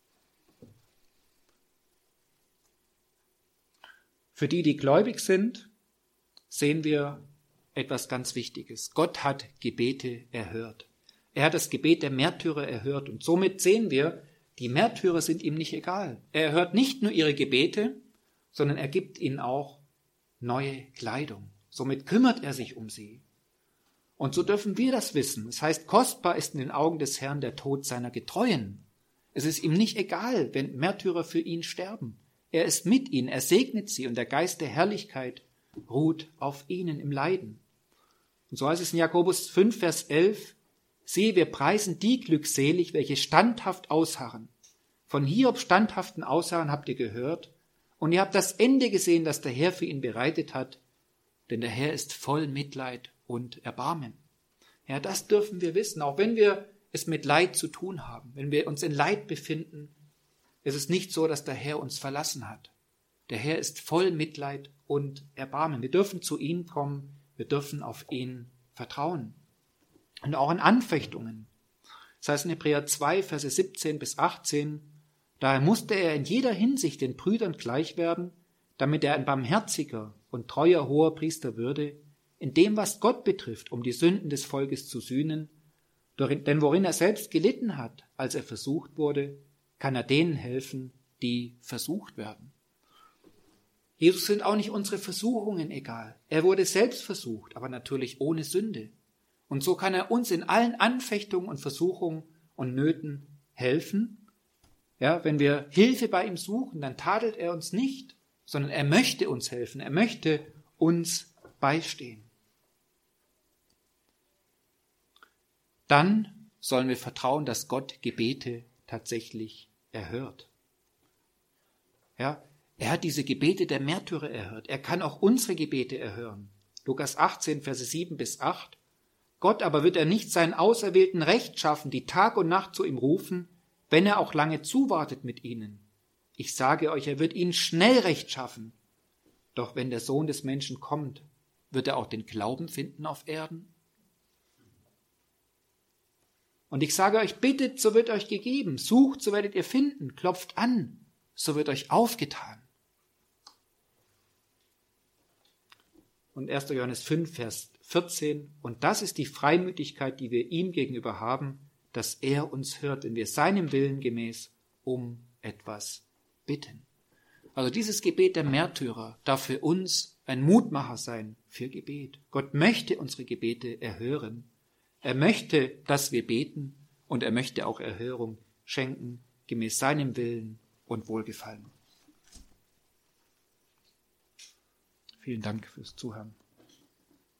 Für die, die gläubig sind, sehen wir etwas ganz Wichtiges. Gott hat Gebete erhört. Er hat das Gebet der Märtyrer erhört. Und somit sehen wir, die Märtyrer sind ihm nicht egal. Er erhört nicht nur ihre Gebete, sondern er gibt ihnen auch neue Kleidung. Somit kümmert er sich um sie. Und so dürfen wir das wissen. Das heißt, kostbar ist in den Augen des Herrn der Tod seiner Getreuen. Es ist ihm nicht egal, wenn Märtyrer für ihn sterben. Er ist mit ihnen, er segnet sie, und der Geist der Herrlichkeit ruht auf ihnen im Leiden. Und so heißt es in Jakobus 5, Vers 11, siehe, wir preisen die glückselig, welche standhaft ausharren. Von Hiob standhaften Ausharren habt ihr gehört, und ihr habt das Ende gesehen, das der Herr für ihn bereitet hat, denn der Herr ist voll Mitleid und Erbarmen. Ja, das dürfen wir wissen, auch wenn wir es mit Leid zu tun haben, wenn wir uns in Leid befinden. Es ist nicht so, dass der Herr uns verlassen hat. Der Herr ist voll Mitleid und Erbarmen. Wir dürfen zu ihm kommen, wir dürfen auf ihn vertrauen. Und auch in Anfechtungen. Das heißt in Hebräer 2, Verse 17 bis 18, daher musste er in jeder Hinsicht den Brüdern gleich werden, damit er ein barmherziger und treuer Hoherpriester würde, in dem, was Gott betrifft, um die Sünden des Volkes zu sühnen. Denn worin er selbst gelitten hat, als er versucht wurde, kann er denen helfen, die versucht werden. Jesus sind auch nicht unsere Versuchungen egal. Er wurde selbst versucht, aber natürlich ohne Sünde. Und so kann er uns in allen Anfechtungen und Versuchungen und Nöten helfen. Ja, wenn wir Hilfe bei ihm suchen, dann tadelt er uns nicht, sondern er möchte uns helfen. Er möchte uns beistehen. Dann sollen wir vertrauen, dass Gott Gebete tatsächlich erhört. Ja, er hat diese Gebete der Märtyrer erhört. Er kann auch unsere Gebete erhören. Lukas 18, Verse 7 bis 8. Gott aber wird er nicht seinen Auserwählten Recht schaffen, die Tag und Nacht zu ihm rufen, wenn er auch lange zuwartet mit ihnen. Ich sage euch, er wird ihnen schnell Recht schaffen. Doch wenn der Sohn des Menschen kommt, wird er auch den Glauben finden auf Erden? Und ich sage euch, bittet, so wird euch gegeben, sucht, so werdet ihr finden, klopft an, so wird euch aufgetan. Und 1. Johannes 5, Vers 14, und das ist die Freimütigkeit, die wir ihm gegenüber haben, dass er uns hört, wenn wir seinem Willen gemäß um etwas bitten. Also dieses Gebet der Märtyrer darf für uns ein Mutmacher sein für Gebet. Gott möchte unsere Gebete erhören. Er möchte, dass wir beten, und er möchte auch Erhörung schenken, gemäß seinem Willen und Wohlgefallen. Vielen Dank fürs Zuhören.